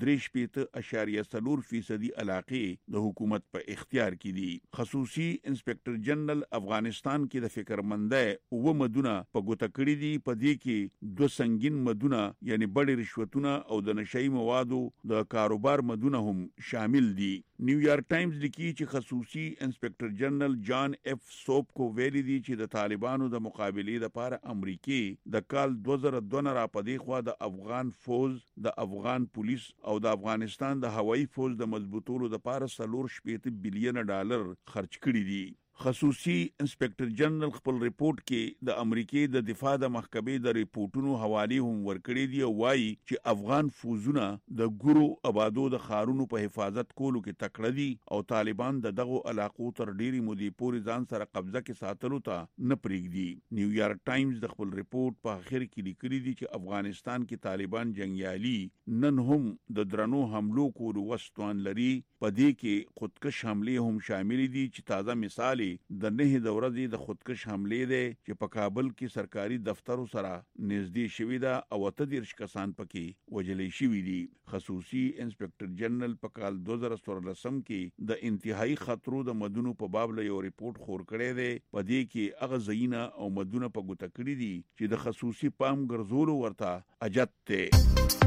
3.4% علاقې د حکومت په اختیار کې دي. خصوصي انسپکټر جنرال افغانستان کې د فکرمندۍ او مدونه په ګوته کړی دي. په دې کې 2 سنگین مدونه یعنی بڑې رشوتونه او د نشئی موادو د کاروبار مدونه هم شامل دي. نیویارک ټایمز لیکي چې خصوصي انسپکټر جنرال جان اف سوپ کو ویلي دي چې د طالبانو د مقابلې لپاره امریکای د کال 2002 را پدې خوا د افغان فوز د افغان پولیس او د افغانستان د هوایي فوز د مضبوطولو لپاره 4.8 بلین ډالر خرج کړي دي. خصوصي انسپکټر جنرال خپل ریپورت کې د امریکای د دفاع د محکمې د ریپورتونو حواله هم ورکړي دي او وایي چې افغان فوزونه د ګورو آبادو د خارونو په حفاظت کولو کې تکړه دي او طالبان د دغه علاقو تر ډیری مودې پورې ځان سره قبضه کې ساتلو ته نه پرېږدي. نیویارک ټایمز د خپل ریپورت په اخر کې لیکلي دي چې افغانستان کې طالبان جنگیالي نن هم د درنو حملو کولو وسوان لري. په دې کې خودکش حمله هم شامل دي چې تازه مثال د 9 د ورځې د خودکش حمله ده چې په کابل کې سرکاري دفترو سره نږدې شوې ده او 13 کسان پکې وژلې شوي دي. خصوصي انسپکټر جنرال په کال 2014 کې د انتهایی خطرو د مدونو په باب له یو ریپورت خور کړی دی. په دې کې هغه ځایونه او مدونه په ګوته کړي دي چې د خصوصي پام ګرځولو ورته اجت ده.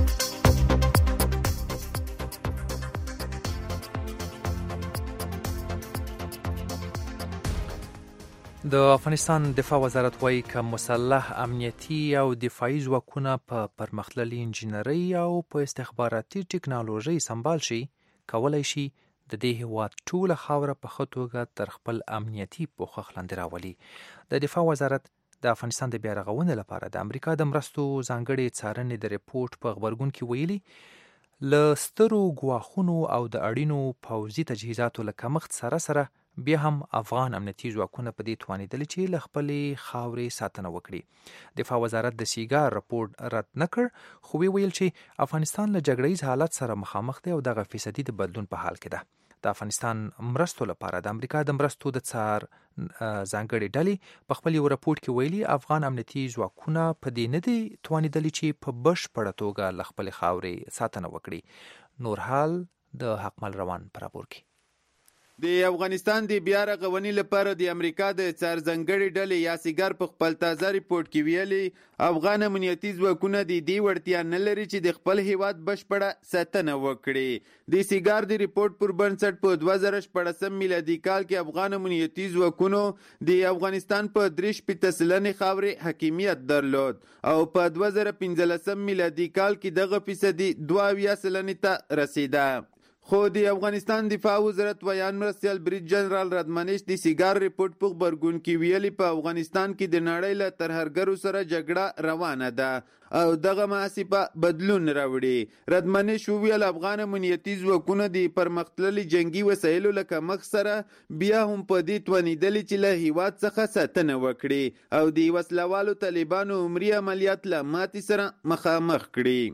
د افغانستان دفاع وزارت وايي چې مسلح امنیتي او دفاعي ځواکونه په پرمختللي انجینرۍ او په استخباراتي ټکنالوژي سمبال شي کولای شي د دې هیواد ټوله خاوره په ښه توګه تر خپل امنیتي پوښښ لاندې راولي. د دفاع وزارت د افغانستان د بیا رغونې لپاره د امریکا د مرستو ځانګړې څارنې د ریپورت په غبرګون کې ویلي له سترو ګواښونو او د اړینو پوځي تجهیزاتو له کمښت سره بیا هم افغان امنیتي ځواکونه په دې توانېدل چې له خپلې خاورې ساتنه وکړي. دفاع وزارت د سیګار رپورت رد نه کړ خو ویل چې افغانستان له جګړیز حالت سره مخامخ دی او دغه فیصدي د بدلون په حال کې ده. د افغانستان مرستو لپاره د امریکا د مرستو د څار ځانګړې ډلې په خپل یو رپورت کې ویلي افغان امنیتي ځواکونه په دې نه دي توانېدلي چې په بشپړه توګه له خپلې خاورې ساتنه وکړي. نور حال د حقمل روان په راپور کې. د افغانستان د بیا رغونې لپاره د امریکا د څارځانګړې ډلې یاسګر په خپل تازه ریپورت کې ویلي افغان امنیتي ځواکونه د دې وړتیا نه لري چې د خپل هیواد بشپړه ساتنه وکړي. د سیګار د ریپورت پر بنسټ په 2014 میلادي کال کې افغان امنیتي ځواکونو د افغانستان په 3% خاورې حاکمیت درلود او په 2015 میلادي کال کې دغه فیصدي 22% ته رسیده. خو د افغانستان دفاع وزارت ویان مرستیال بریج جنرال ردمنش د سیګار ریپورت په خبرګون کې ویلي په افغانستان کې د نړۍ له ترهګرو سره جګړه روانه ده او دغه محاسبه بدلون راوړي. ردمنش ویل افغان امنیتي ځواکونه د پرمختللي جنگي وسایلو له کمښت سره بیا هم په دې توانېدلي چې له هیواد څخه ساتنه وکړي او د وسلوالو طالبانو عمري عملیات له ماتې سره مخامخ کړي.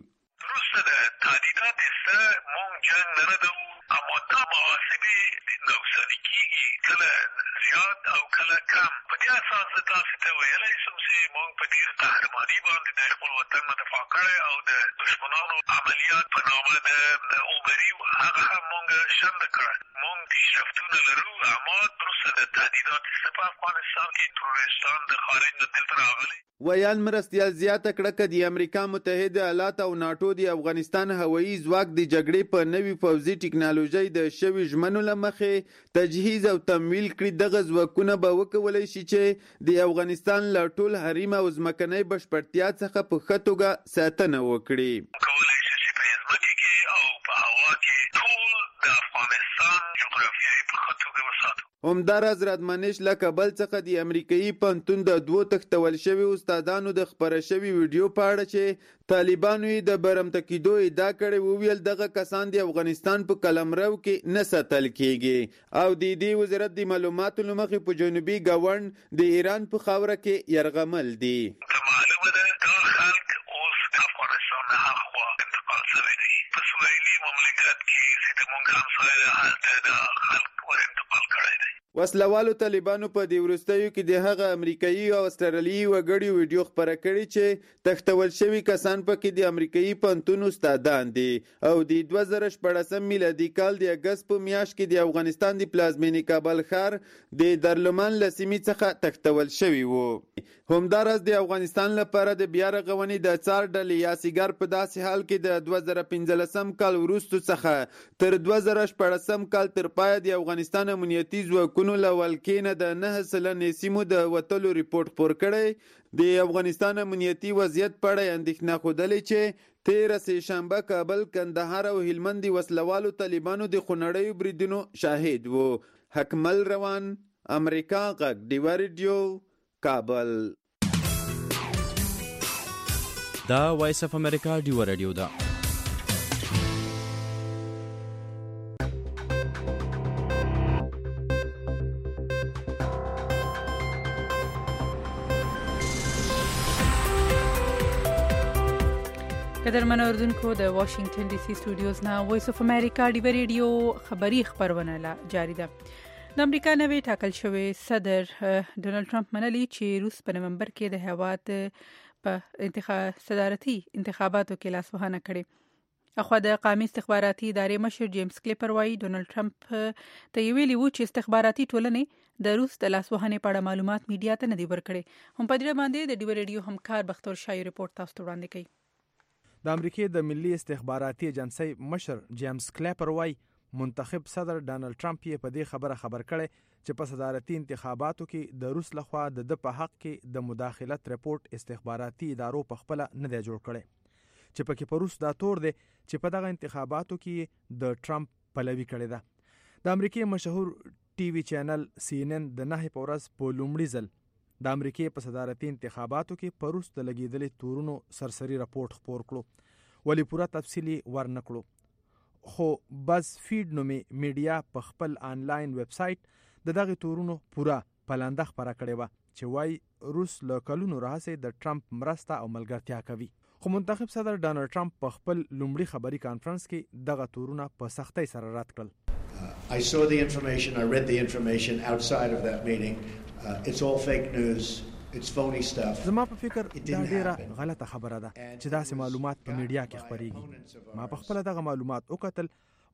جنگ نردو اما دا محاسبه نوسانی کیږي کله زیات او کله کم. په دې اساس زه تاسو ته ویلی شم چې موږ په ډېر قهرماني باندې د خپل وطن نه دفاع کړی او د دشمنانو عملیات په نامه د عمري هغه هم موږ شنډه کړه. موږ پیشرفتونه لرو اما وروسته د تهدیداتو څخه په افغانستان کې تروریستان د خارج نه دلته راغلي. ویان مرستیال زیاته کړه که د امریکا متحده ایالات او ناټو د افغانستان هوایي ځواک د جګړې په نوي پوځي ټکنالوژۍ د شوي ژمنو له مخې تجهیز او تمویل کړي دغه ځواکونه به وکولی شي چې د افغانستان له ټول حریم او ځمکنۍ بشپړتیا څخه په ښه توګه ساتنه وکړي. کولی شي چې په ځمکې کې او په هوا کې ټول د افغانستان جغرافیایي په ښه توګه وساتو. همداراز ردمنش له کابل څخه د امریکایي پوهنتون د 2 تښتول شوي استادانو د خپره شوي ویډیو په اړه چې طالبانو یې د برمته کېدو ادعا کړې وویل دغه کسان د افغانستان په قلمرو کې نه ساتل کېږي او د دې وزارت د معلوماتو له مخې په جنوبي ګاونډ د ایران په خاوره کې یرغمل دي. معلومه ده دا خلک اوس د افغانستان نه هاخوا انتقال شوی دی. په سویلي مملکت کې چې زموږ همسایه ده هلته دا خلک ور انتقال کړی دی. وسلوالو طالبانو په دې وروستیو کې د هغه امریکایي او استرالیایي وګړي ویډیو خپره کړې چې تښتول شوي کسان پکې د امریکایي پوهنتون استادان دي او د 2014 میلادي کال د اګست په میاشت کې د افغانستان د پلازمینې کابل ښار د دارالمان له سیمې څخه تښتول شوي وو. همداراز د افغانستان لپاره د بیا رغونې د څار ډلې یاسګر په داسې حال کې د 2015 کال وروسته څخه تر 2014 کال تر پایه د افغانستان امنیتي ځواکونو له ولکې نه د 9 سیمو د وتلو ریپورت خپور کړی. د افغانستان امنیتي وضعیت په اړه اندېښنه ښودلې چې 13 سه شنبه کابل، کندهار او هلمند د وسلوالو طالبانو د خونړیو بریدونو شاهد وو. حکمل روان، امریکا غږ، ډیوا ریډیو، کابل. دا وایس اف امریکا ډیوا ریډیو ده. قدرمن اوردونکو د واشنگټن ډي سي سټوډیوز نه وایس اف امریکا ډیوا ریډیو خبری خبرونه لا جاری ده. د امریکا نوی ټاکل شوی صدر ډونالد ټرمپ منلی چې روس په نومبر کې د هیواد په صدارتي انتخاباتو کې لاسوهنه کړې. اخوا د قومي استخباراتي ادارې مشر جیمز کلیپر وايي ډونالد ټرمپ ته ویلي وو چې استخباراتي ټولنې د روس د لاسوهنې په اړه معلومات میډیا ته نه دي ورکړي. هم په دې باندې د ډیوا ریډیو همکار بختور شای ریپورت تاسو ته وړاندې کوي. د امریکای د ملي استخباراتي ایجنسی مشر جیمز کلیپر وايي منتخب صدر ډانلډ ټرمپ یې په دې خبر کړي چې په صدارتي انتخاباتو کې د روس لخوا د په حق کې د مداخلت رپورت استخباراتي ادارو په خپل نه دی جوړ کړي چې پکې په روس دا تور دی چې په دغه انتخاباتو کې د ټرمپ پلوي کړي ده. د امریکای مشهور ټي وي چینل سی ان ان د 9 په ورځ په لومړي ځل د امریکای په صدارتي انتخاباتو کې په روس د لګیدلې تورونو سرسري رپورت خپور کړو ولی پوره تفصیلی ورنکړو. خو بز فیډ نومي میډیا په خپل آنلاین ویب سایت د دغه تورونو پوره پلانده خبره کړې و چې وای روس له کلونو راهیسې د ټرمپ مرسته او ملګرتیا کوي. خو منتخب صدر ډانلډ ټرمپ په خپل لومړي خبري کانفرنس کې دغه تورونه په سختۍ سره رد کړل. I saw the information, I read the information outside of that meeting. It's all fake news. It's phony stuff. زما په فکر دا ډیره غلطه خبره ده چې داسې معلومات په میډیا کې خپرېږي. ما په خپل دغه معلومات وکتل،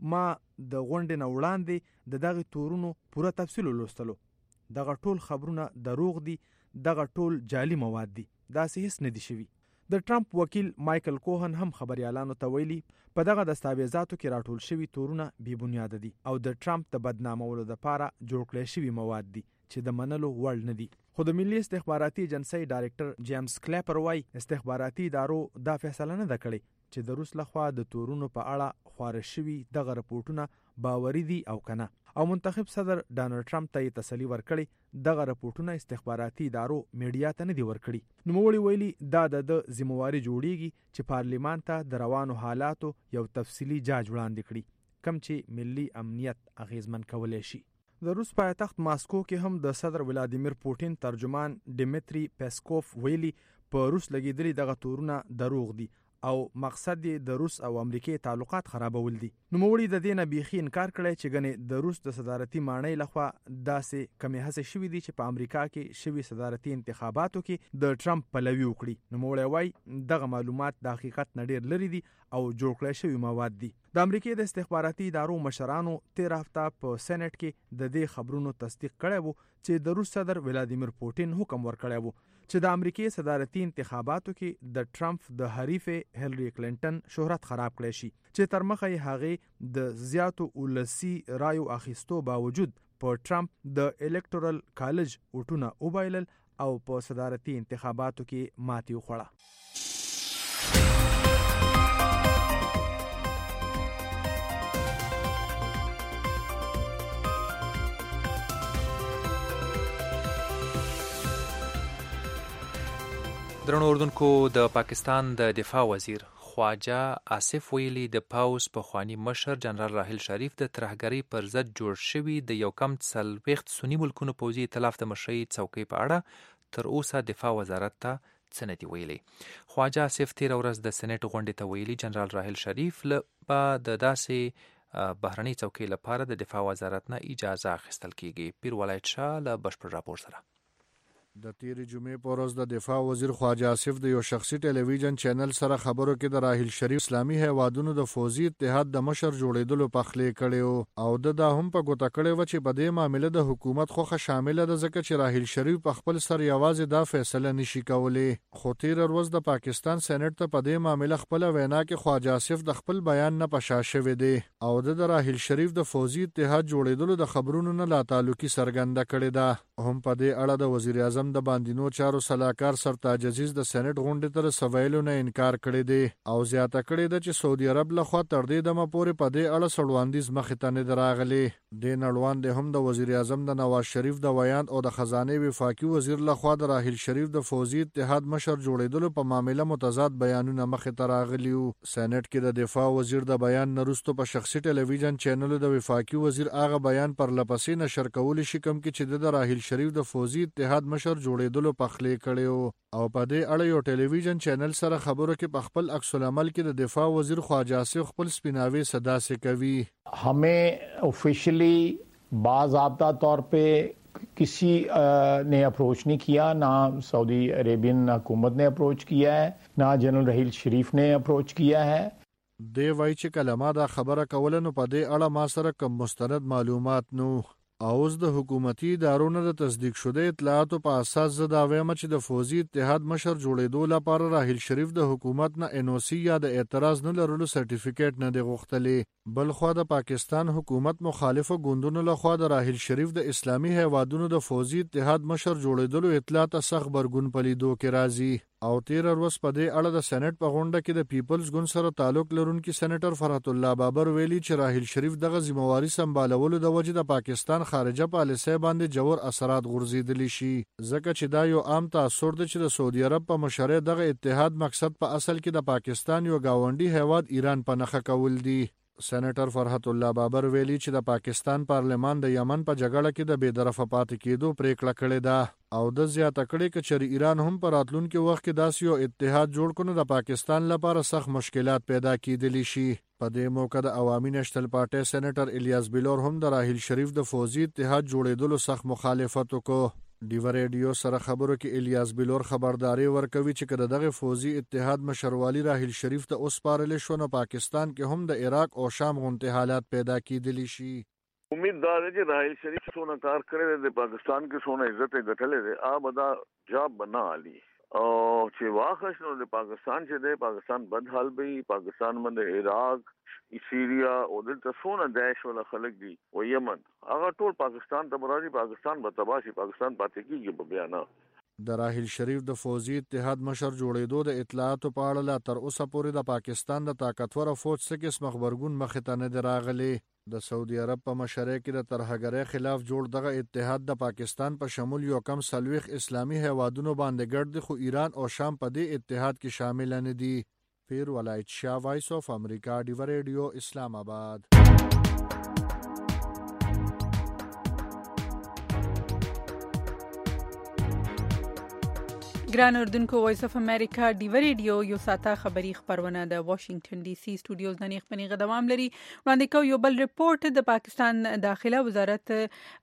ما د غونډې نه وړاندې د دغه تورونو پوره تفصیل ولوستلو. دغه ټول خبرونه دروغ دي، دغه ټول جعلي مواد دي، داسې هیڅ نه دي شوي. د ټرمپ وکیل مایکل کوهن هم خبريالانو ته ویلي په دغه دستاویزاتو کې راټول شوي تورونه بې بنیاده دي او د ټرمپ د بدنامولو لپاره جوړ کړی شوي مواد دي چې د منلو وړ نه دي. خو د ملي استخباراتي ایجنسۍ ډایرکټر جیمز کلیپر وایي استخباراتي ادارو دا فیصله نه ده کړې چې د روس لخوا د تورونو په اړه خواره شوي دغه رپورټونه باوري دي او کنه، او منتخب صدر ډانلډ ټرمپ ته تسلی ورکړي دغه رپورټونه استخباراتي ادارو میډیا ته نه دي ورکړي. نوموړي ویلي دا د ذمہواري جوړیږي چې پارلیمان ته د روانو حالاتو یو تفصیلی جاج وړاندې کړي کم چې ملي امنیت اغیزمن کولای شي. د روس پایتخت ماسکو کې هم د صدر ولادیمیر پوټین ترجمان ډیمیټری پیسکوف ویلي په روس لګیدلي دغه تورونه دروغ دي او مقصد یې د روس او امریکای تعلقات خرابول دي. نوموړي د دې نه بیخي انکار کړی چې ګنې د روس د صدارتي ماڼۍ لخوا داسې کمې هڅې شوي دي چې په امریکا کې شوي صدارتي انتخاباتو کې د ټرمپ پلوي وکړي. نوموړي وایي دغه معلومات د حقیقت نه ډېر لري دي او جوړ کړی شوي مواد دي. د امریکای د استخباراتي ادارو مشرانو 13 هفته په سېنات کې د دې خبرونو تصدیق کړی وو چې د روس صدر ولادیمیر پوټین حکم ورکړی وو چې د امریکای صدارتي انتخاباتو کې د ټرمپ د حریف هیلری کلینټن شهرت خراب کړی شي چې تر مخه یې هغه د زیاتو ولسی رایو اخیستو باوجود په ټرمپ د الکټورل کالج وټونه وبایلل او په صدارتي انتخاباتو کې ماتې وخوړه. درنو اردوونکو، د پاکستان د دفاع وزیر خواجه آصف ویلي د پاوز پخوانی مشر جنرال راحیل شریف د ترهګرۍ پر ضد جوړ شوي د یو کم 40 سنی ملکونو پوځي ائتلاف د مشرۍ څوکۍ په اړه تر اوسه دفاع وزارت ته څه نه دي ویلي. خواجه آصف تېره ورځ د سېنیټ غونډې ته ویلي جنرال راحیل شریف به د داسې بهرنۍ څوکۍ لپاره د دفاع وزارت نه اجازه اخیستل کیږي. پیر ولایت شاه له بشپړ راپور سره. د تیرې جمعې په ورځ د دفاع وزیر خواجه آصف د یو شخصي ټلویزیون چینل سره خبرو کې د راحیل شریف اسلامي هیوادونو د فوزي اتحاد د مشر جوړېدلو پخلی کړي او د دا هم په ګوته کړي و چې په دې معاملې د حکومت خوخه شامل ده ځکه چې راحیل شریف په خپل سر یوازې دا فیصله نشي کولی. خو تیره ورځ د پاکستان سېنات ته په دې معاملې خپل وینا کې خواجه آصف د خپل بیان نه پشا شوی دی او د راحیل شریف د فوزي اتحاد جوړېدلو د خبرونو نه لا تعلقي څرګنده کړې ده. هم په دې اړه د وزیر اعظم د باندینو چارو صلاحکار سرتاج عزیز د سېنات غونډې تر سویلو نه انکار کړی دی او زیاته کړی ده چې سعودي عرب لخوا تر دې دمه پورې په دې اړه سړواندیز مخې ته نه راغلی. د نړوان هم د وزیر اعظم د نواز شریف د ویان او د خزانه وفاقي وزیر لخوا د راحیل شریف د فوزي اتحاد مشر جوړېدلو په معاملې متضاد بیانونه مخې ته راغلي وو. سېنات کې د دفاع وزیر د بیان نرستو په شخصي ټلویزیون چینل د وفاقي وزیر هغه بیان پر لپسې نشر کول شي کوم کې چې د راحیل شریف د فوزي اتحاد مشر جوړېدلو پخلی کړي او په دې اړه یو ټلویزیون چینل سره خبرو کې په خپل عکس العمل کې د دفاع وزیر خواجه آصف خپل سپیناوي صدا سے کوي. हमें ऑफिशियली बाज़ाब्ता तौर पे किसी ने अप्रोच नहीं किया, ना सऊदी अरेबियन हुकूमत ने अप्रोच किया है, ना जनरल राहील शरीफ ने अप्रोच किया है. دی وای چې کلمه دا خبره کول نو په دې اړه ما سره کوم مستند معلومات نو اوس د حکومتي ادارو نه د تصدیق شوه اطلاعاتو په اساس زه دا وایم چې د فوزي اتحاد مشر جوړېدو لپاره راحیل شریف د حکومت نه NOC یا د اعتراض نه لرلو سرټیفیکیټ نه دی غوښتلی. بل خو د پاکستان حکومت مخالفو ګوندونو لخوا د راحیل شریف د اسلامي هیوادونو د فوزي اتحاد مشر جوړېدلو اطلاع ته سخت برګون پلیدو کې راځي. او تیر ورځ په دې اړه د سېنات په غونډه کې د پیپلز ګوند سره تعلق لرونکي سېنیټر فرحت الله بابر ویلي چې راحیل شریف دغه ذمہواری سمبالولو د وجې د پاکستان خارجه پالیسۍ باندې جوړ اثرات غورځېدلی شي ځکه چې دا یو عام تاثر دی چې د سعودي عرب په مشرۍ دغه اتحاد مقصد په اصل کې د پاکستان یو گاونډي هیواد ایران په نخښه کول دي. سېنیټر فرحت الله بابر ویلي چې د پاکستان پارلمان د یمن په جګړه کې د بېطرفه پاتې کېدو پریکړه کړې ده او د زیاته کړې چې چېرې ایران هم په راتلونکي وخت کې داسې یو اتحاد جوړ کړي د پاکستان لپاره سخت مشکلات پیدا کېدلی شي. په دې موقع د عوامي نېشنل پارټۍ سېنیټر الیاس بلور هم د راحیل شریف د فوزي اتحاد جوړېدلو سخت مخالفت وکړ ډیو ریډیو سره خبرو کې الیاس بلور خبرداري ورکوي چې کله دغه فوزي اتحاد مشروالي راحیل شریف ته اوسپارل شو نو پاکستان کې هم د عراق او شام غونډه حالات پیدا کیدلی شي. उम्मीदवार है कि राहिल शरीफ सोना कार करे दे पाकिस्तान के सोना इज्जत गठले दे आ बदा जॉब बना आली और चे वाखश नो दे पाकिस्तान से दे पाकिस्तान बदहाल भी पाकिस्तान में दे इराक सीरिया और दिल तो सोना दैश वाला खलक दी वो यमन अगर टोल पाकिस्तान तबराजी पाकिस्तान बतबाशी पाकिस्तान बातें की ये बयाना د راحیل شریف د فوزي اتحاد مشر جوړېدو د اطلاعاتو په اړه لا تر اوسه پورې د پاکستان د طاقتور فوج څخه قسم خبرګون مخې ته نه راغلي. د سعودي عرب په مشرۍ کې د ترهګرۍ خلاف جوړ دغه اتحاد د پاکستان په شمول یو کم سلويخ اسلامي هیوادونو باندې ګرد خو ایران او شام په دې اتحاد کې شامل نه دي. پیر ولایت شاه وایس اف امریکا ډیو ریډیو اسلام آباد. ګران اردوونکو وایس اف امریکا ډیو ریډیو یو ساته خبری خبرونه د واشنگټن ډي سي سټوډیوز نه خپنی غدوام لري. وړاندې کو یو بل ریپورت د پاکستان داخله وزارت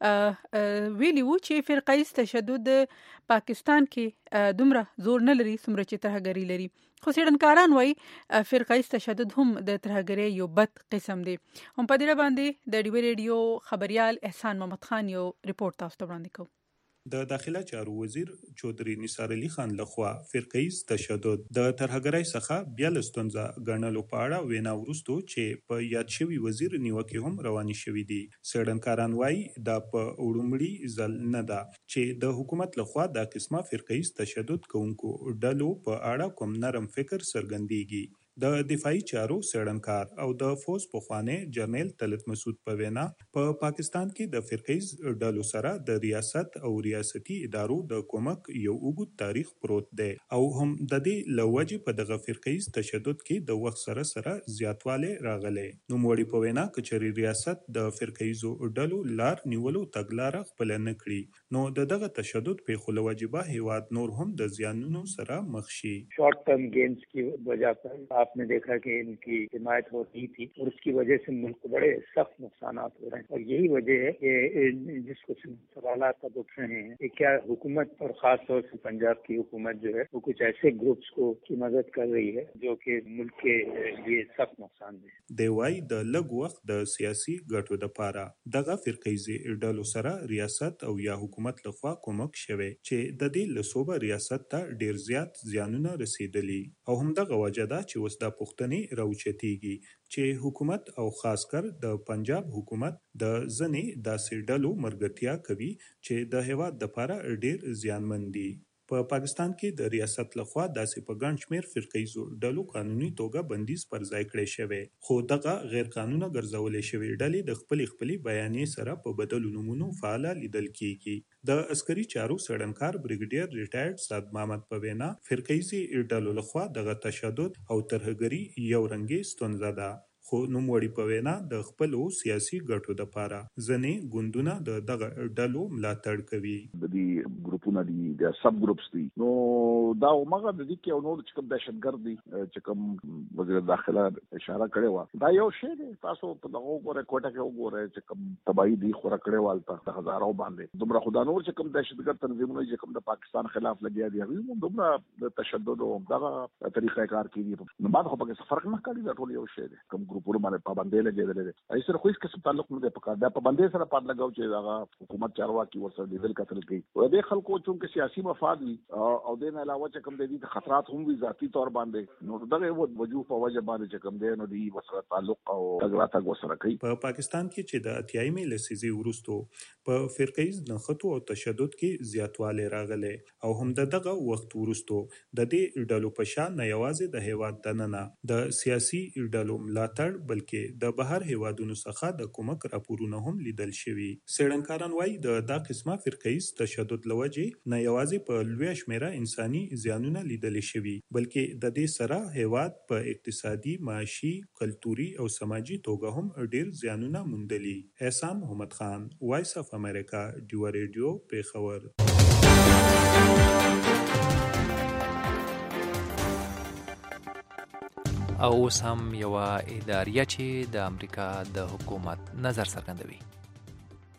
ویلی وو چې فرقه تشدد پاکستان کې دومره زور نه لري څومره چې ترهګری لري. خو څېړنکاران وایي فرقه تشدد هم د ترهګری یو بد قسم دی. هم په دې باندې د ډیو ریډیو خبريال احسان محمد خان یو ریپورت تاسو ته وړاندې کوم. د داخله چارو وزیر چودري نثار علي خان لخوا فرقه‌ایز تشدد د ترهګرۍ څخه بیا لستونزه ګڼلو په اړه وینا وروستو چې په یاد شوی وزیر نیوکه هم رواني شوې دي. څېړنکاران وایي دا په وړومړي ځل نه ده چې د حکومت لخوا د قسمه فرقه‌ایز تشدد کوونکو ډلو په اړه کوم نرم فکر څرګندېږي. د دفاعي چارو څېړنکار او د فوز پخوانی جنرال طلعت مسعود په وینا په پاکستان کې د فرقه‌ایز ډلو سره د ریاست او ریاستي ادارو د کومک یو اوږد تاریخ پروت دی او هم د دې لوجې په دغه فرقه‌ایز تشدد کې د وخت سره زیاتواله راغلی. نوموړي په وینا کچري ریاست د فرقه‌ایزو ډلو لار نیولو تګلاره خپل نه کړي نو دغه تشدد په خپل واجبہ هیواد نور هم د زیانونو سره مخ شي. شارٹ ٹرم گینز کی وجہ پر आपने देखा कि इनकी हिमायत होती थी और उसकी वजह से मुल्क को बड़े सख्त नुकसानात हो रहे हैं और यही वजह है कि जिस कुछ सवालात अब उठ रहे हैं कि क्या हुकूमत और खास तौर से पंजाब की हुकूमत जो है वो कुछ ऐसे ग्रुप्स को की मदद कर रही है जो कि मुल्क के लिए सख्त नुकसान दे. دیوای د لږ وخت د سیاسي ګټو د پاره دغه فرقه‌ایزي ډلو سره ریاست او یا حکومت لخوا کومک شوه چې د دې لسوبه ریاست ته ډیر زیات زیانونه رسیدلی او هم دغه وجه ده چې د پښتني راوچتيږي چې حکومت او خاص کر د پنجاب حکومت د ځنې داسې ډلو مرګتیا کوي چې د هیواد د لپاره ډیر زیانمن دي. په پاکستان کې د ریاست لخوا داسې په ګڼ شمېر فرقه‌ایزو ډلو قانوني توګه بندیز پر ځای کړی شوی خو دغه غیر قانوني ګرځولې شوی ډلې د خپل بیانیې سره په بدلو نمونو فعال لیدل کیږي. د عسکري چارو څېړنکار بریګیډیر ریټایرډ سعد محمد په وینا فرقه‌ایزي ډلو لخوا دغه تشدد او ترهګري یو رنګي ستونزه ده خو نوموړي په وینا د خپل سیاسي ګټو د پاره ځنې ګوندونه د دغه ډلو ملاتړ کوي. د دې ګروپونو دي د سب ګروپس دي نو دا مغه د دې کې او نور چې کوم دهشتګرد دي چې کوم وزیر داخله اشاره کړې و دا یو شی دی. تاسو په دغه وګوره کوټه کې وګوره چې کوم تباہي دي خورا کړې والته د هزارو باندې دومره خدا نور چې کوم دهشتګرد تنظیمونه چې کوم د پاکستان خلاف لګیا دي هغه دومره د تشدد او دغه طریقې کار کوي نو بعد خو په فرق نه کوي. دا ټول یو شی دی. کوم ګروپونه باندې پابندۍ لګېدلې ده ای سره خو هیڅ قسم تعلق نه دی پکار دا پابندۍ سره پات لګاو چې هغه حکومت چارواکي ورسره لیدل کتل کوي او د خلکو چې سیاسي مفاد وي او د نه علاوه چې کوم د دې خطرات هم وي ذاتی تور باندې نو دغه وجوه په وجه باندې چې کوم دی نو دی ورسره تعلق او تګراتګ ورسره کوي. په پاکستان کې چې د اتیایمې لسیزې وروستو په فرقه‌ایز نښتو او تشدد کې زیاتواله راغله او هم دغه وخت وروستو د دې ډلو په شان نه یوازې د هیواد دننه د سیاسي ډلو ملاتړ بلکې د بهر هیوادونو څخه د کومک راپورونه هم لیدل شوي. څېړنکاران وایي د قسمه فرقه‌ایز تشدد لوجې نه یوازې په لوی شمیره انساني زیانونه لیدل شوي بلکې د دې سره هیواد په اقتصادي، معاشي، کلتوري او سماجي توګه هم ډیر زیانونه موندلي. احسان محمد خان، وایس اف امریکا، ډیو ریډیو، پیښور. او اوس هم یوه اداریه چې د امریکا د حکومت نظر څرګندوي.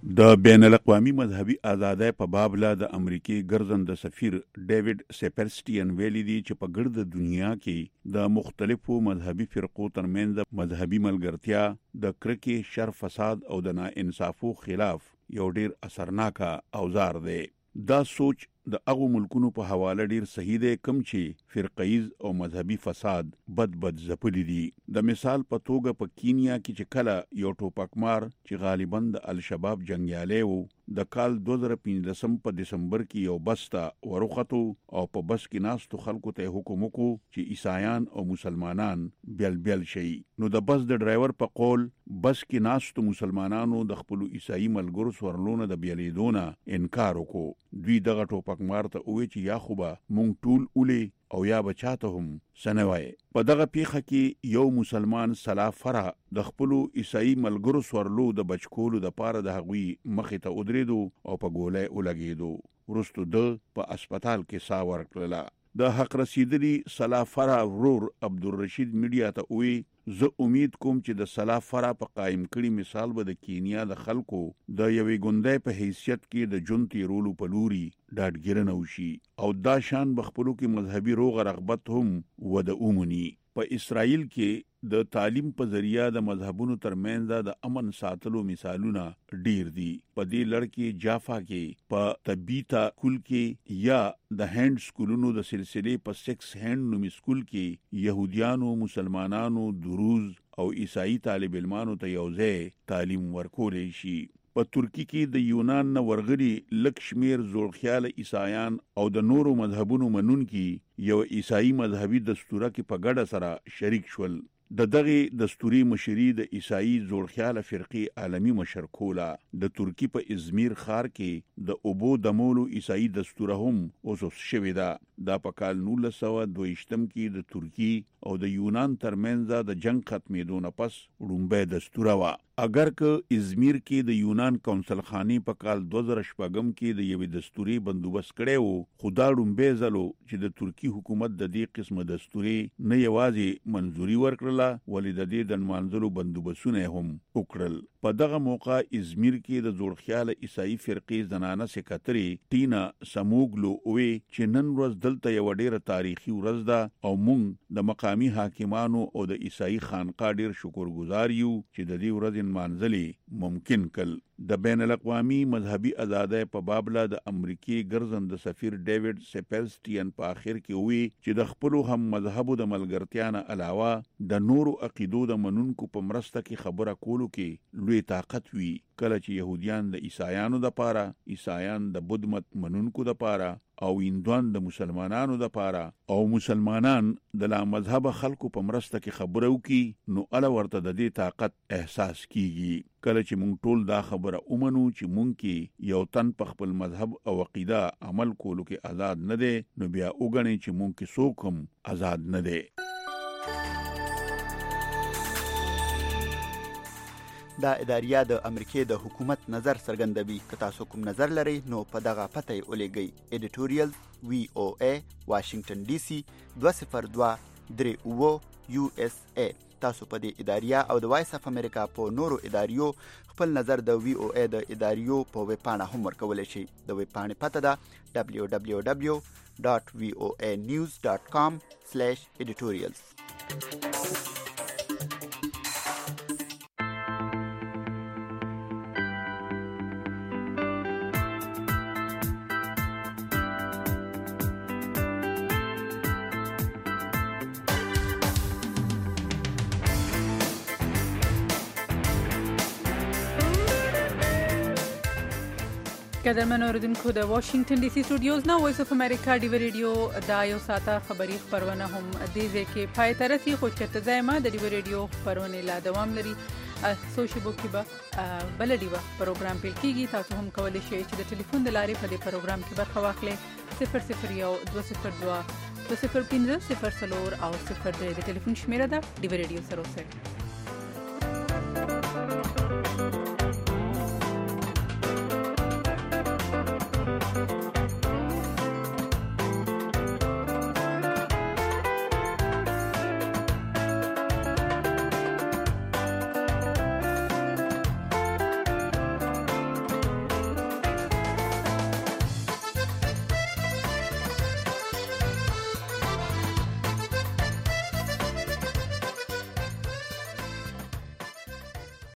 د بین الاقوامي مذهبي ازادۍ په باب لا د امریکای ګرځنده سفیر ډیوډ سپرسټین ویلي دی چې په ګرد دنیا کې د مختلفو مذهبي فرقو ترمنځ مذهبي ملګرتیا د کرکې، شر، فساد او د ناانصافو خلاف یو ډیر اثرناک اوزار دی. دا سوچ د هغو ملکونو په حواله ډیر صحیح دی کوم چې فرقیز او مذهبي فساد بد ځپلي دي. د مثال په توګه په کینیا کې چې کله یو ټوپکمار چې غالباً د الشباب جنگیالی و د کال 2015 په دسمبر کې یو بس ته ورختو او په بس کې ناستو خلکو ته حکم وکړو چې عیسایان او مسلمانان بیل شي. نو د بس د ډرایور په قول بس کې ناستو مسلمانانو د خپل عیسائی ملګرو سورلونه د بیلیدونه انکار وکړو. دوی دغه ټوپکمار ته وویل چې یا خو به مونږ ټول اولې او یا بچاته هم سنوي. په دغه پیخه کې یو مسلمان صلاح فرع د خپل عیسائی ملګرو سورلو د بچکولو د پاره د هغوی مخې ته ودرېدو او په ګولۍ ولګېدو. وروسته د په هسپتال کې ساه ورکړله. د حق رسیدلی صلاح فرع ورور عبدالرشید میډیا ته وی زه امید کوم چې د صلاح فرع په قائم کړي مثال به د کینیا د خلکو د یوې ګوندۍ په حیثیت کې د جون تیرولو په لوري ډاډګیرنه وشي او دا شان بخپلو کې مذهبي روغه رغبت هم وده اومني. په اسرائیل کې د تعلیم په ذریعہ د مذهبونو ترمنځ د امن ساتلو مثالونه ډیر دي. په دې لړ کې جافا کې په تبیتا کول کې یا د هند سکولونو د سلسله په 6 هند نومي سکول کې يهوديانو، مسلمانانو، دروز او عیسائی طالب علمانو ته یوځای تعلیم ورکول شي. په ترکی کې د یونان نه ورغلي لک شمیر زوړخیاله عیسایان او د نورو مذهبونو منونکي یو عیسائی مذهبي دستوره کې په ګډه سره شریک شول. د دغه دستوري مشري د عیسائی زوړخیاله فرقي عالمي مشر کولا د ترکی په ازمیر ښار کې د اوبو دمولو عیسائی دستوره هم اوسوس شوې ده. دا په کال 1922 کې د ترکی او د یونان ترمنځ د جنگ ختمېدو نه پس وړومبی دستوره وه. اگر که ازمیر کې د یونان کونسل خانی په کال 2014 کې د یوې دستوري بندوبست کړی وو، خو دا وړومبی ځل چې د ترکی حکومت د دې قسمه دستوري نه یوازې منظوري ورکړله ولې د دې د نمانځلو بندوبستونه هم وکړل. په دغه موقع ازمیر کې د زوړخیاله عیسائی فرقې زنانه سکرټري ټینا سموګلو وی چې نن ورځ دلته یو ډیره تاریخي ورځ ده او موږ د مقامی حاکمانو او د عیسائی خانقاه ډیر شکرګزار یو چې د دې ورځې منځلي ممکن کړ. د بین الاقوامي مذهبي ازادۍ په باب لا د امریکای ګرځنده سفیر ډیوډ سپرسټین په اخر کې وی چې د خپل هم مذهبو د ملګرتیا نه علاوه د نورو عقیدو د منونکو په مرسته کې خبره کولو کې لوی طاقت وی. کله چې يهوديان د عیسایانو د پاره، عیسایان د بودھ مت منونکو د پاره او هندوان د مسلمانانو د پاره او مسلمانان د لا مذهب خلکو په مرسته کې خبرو کی نو ال ورته د دې طاقت احساس کیږي. کله چې مونږ ټول دا خبره اومنو چې مونږ کې یو تن په خپل مذهب او عقیده عمل کولو کې آزاد نه دی نو بیا وګڼئ چې مونږ کې څوک هم آزاد نه دی. دا اداریه د امریکای د حکومت نظر څرګندوي. که تاسو کوم نظر لرئ نو په دغه پته یې ولیږئ. ایډیټوریال VOA واشنگټن DC 20238 USA. تاسو په دې اداریه او د وایس اف امریکا په نورو اداریو خپل نظر د VOA د اداریو په ویب پاڼه هم ورکولی شئ. د ویب پاڼې پته ده www.voanews.com/editorials. قدرمن اوریدونکو د واشنگټن DC سټوډیوز نه وایس اف امریکا ډیو ریډیو دا یو ساته خبری خبرونه هم د دې کې پای ترسي خو چته ځایما د ډیو ریډیو خبرونه لا دوام لري. سوشي بوکي به بل ډیو پروګرام پیل کیږي. تاسو هم کولی شئ چې د ټلیفون د لارې په دې پروګرام کې برخه واخلئ. 001 202 205 00 او 03 د ټلیفون شمیره ده. ډیو ریډیو سره اوسئ.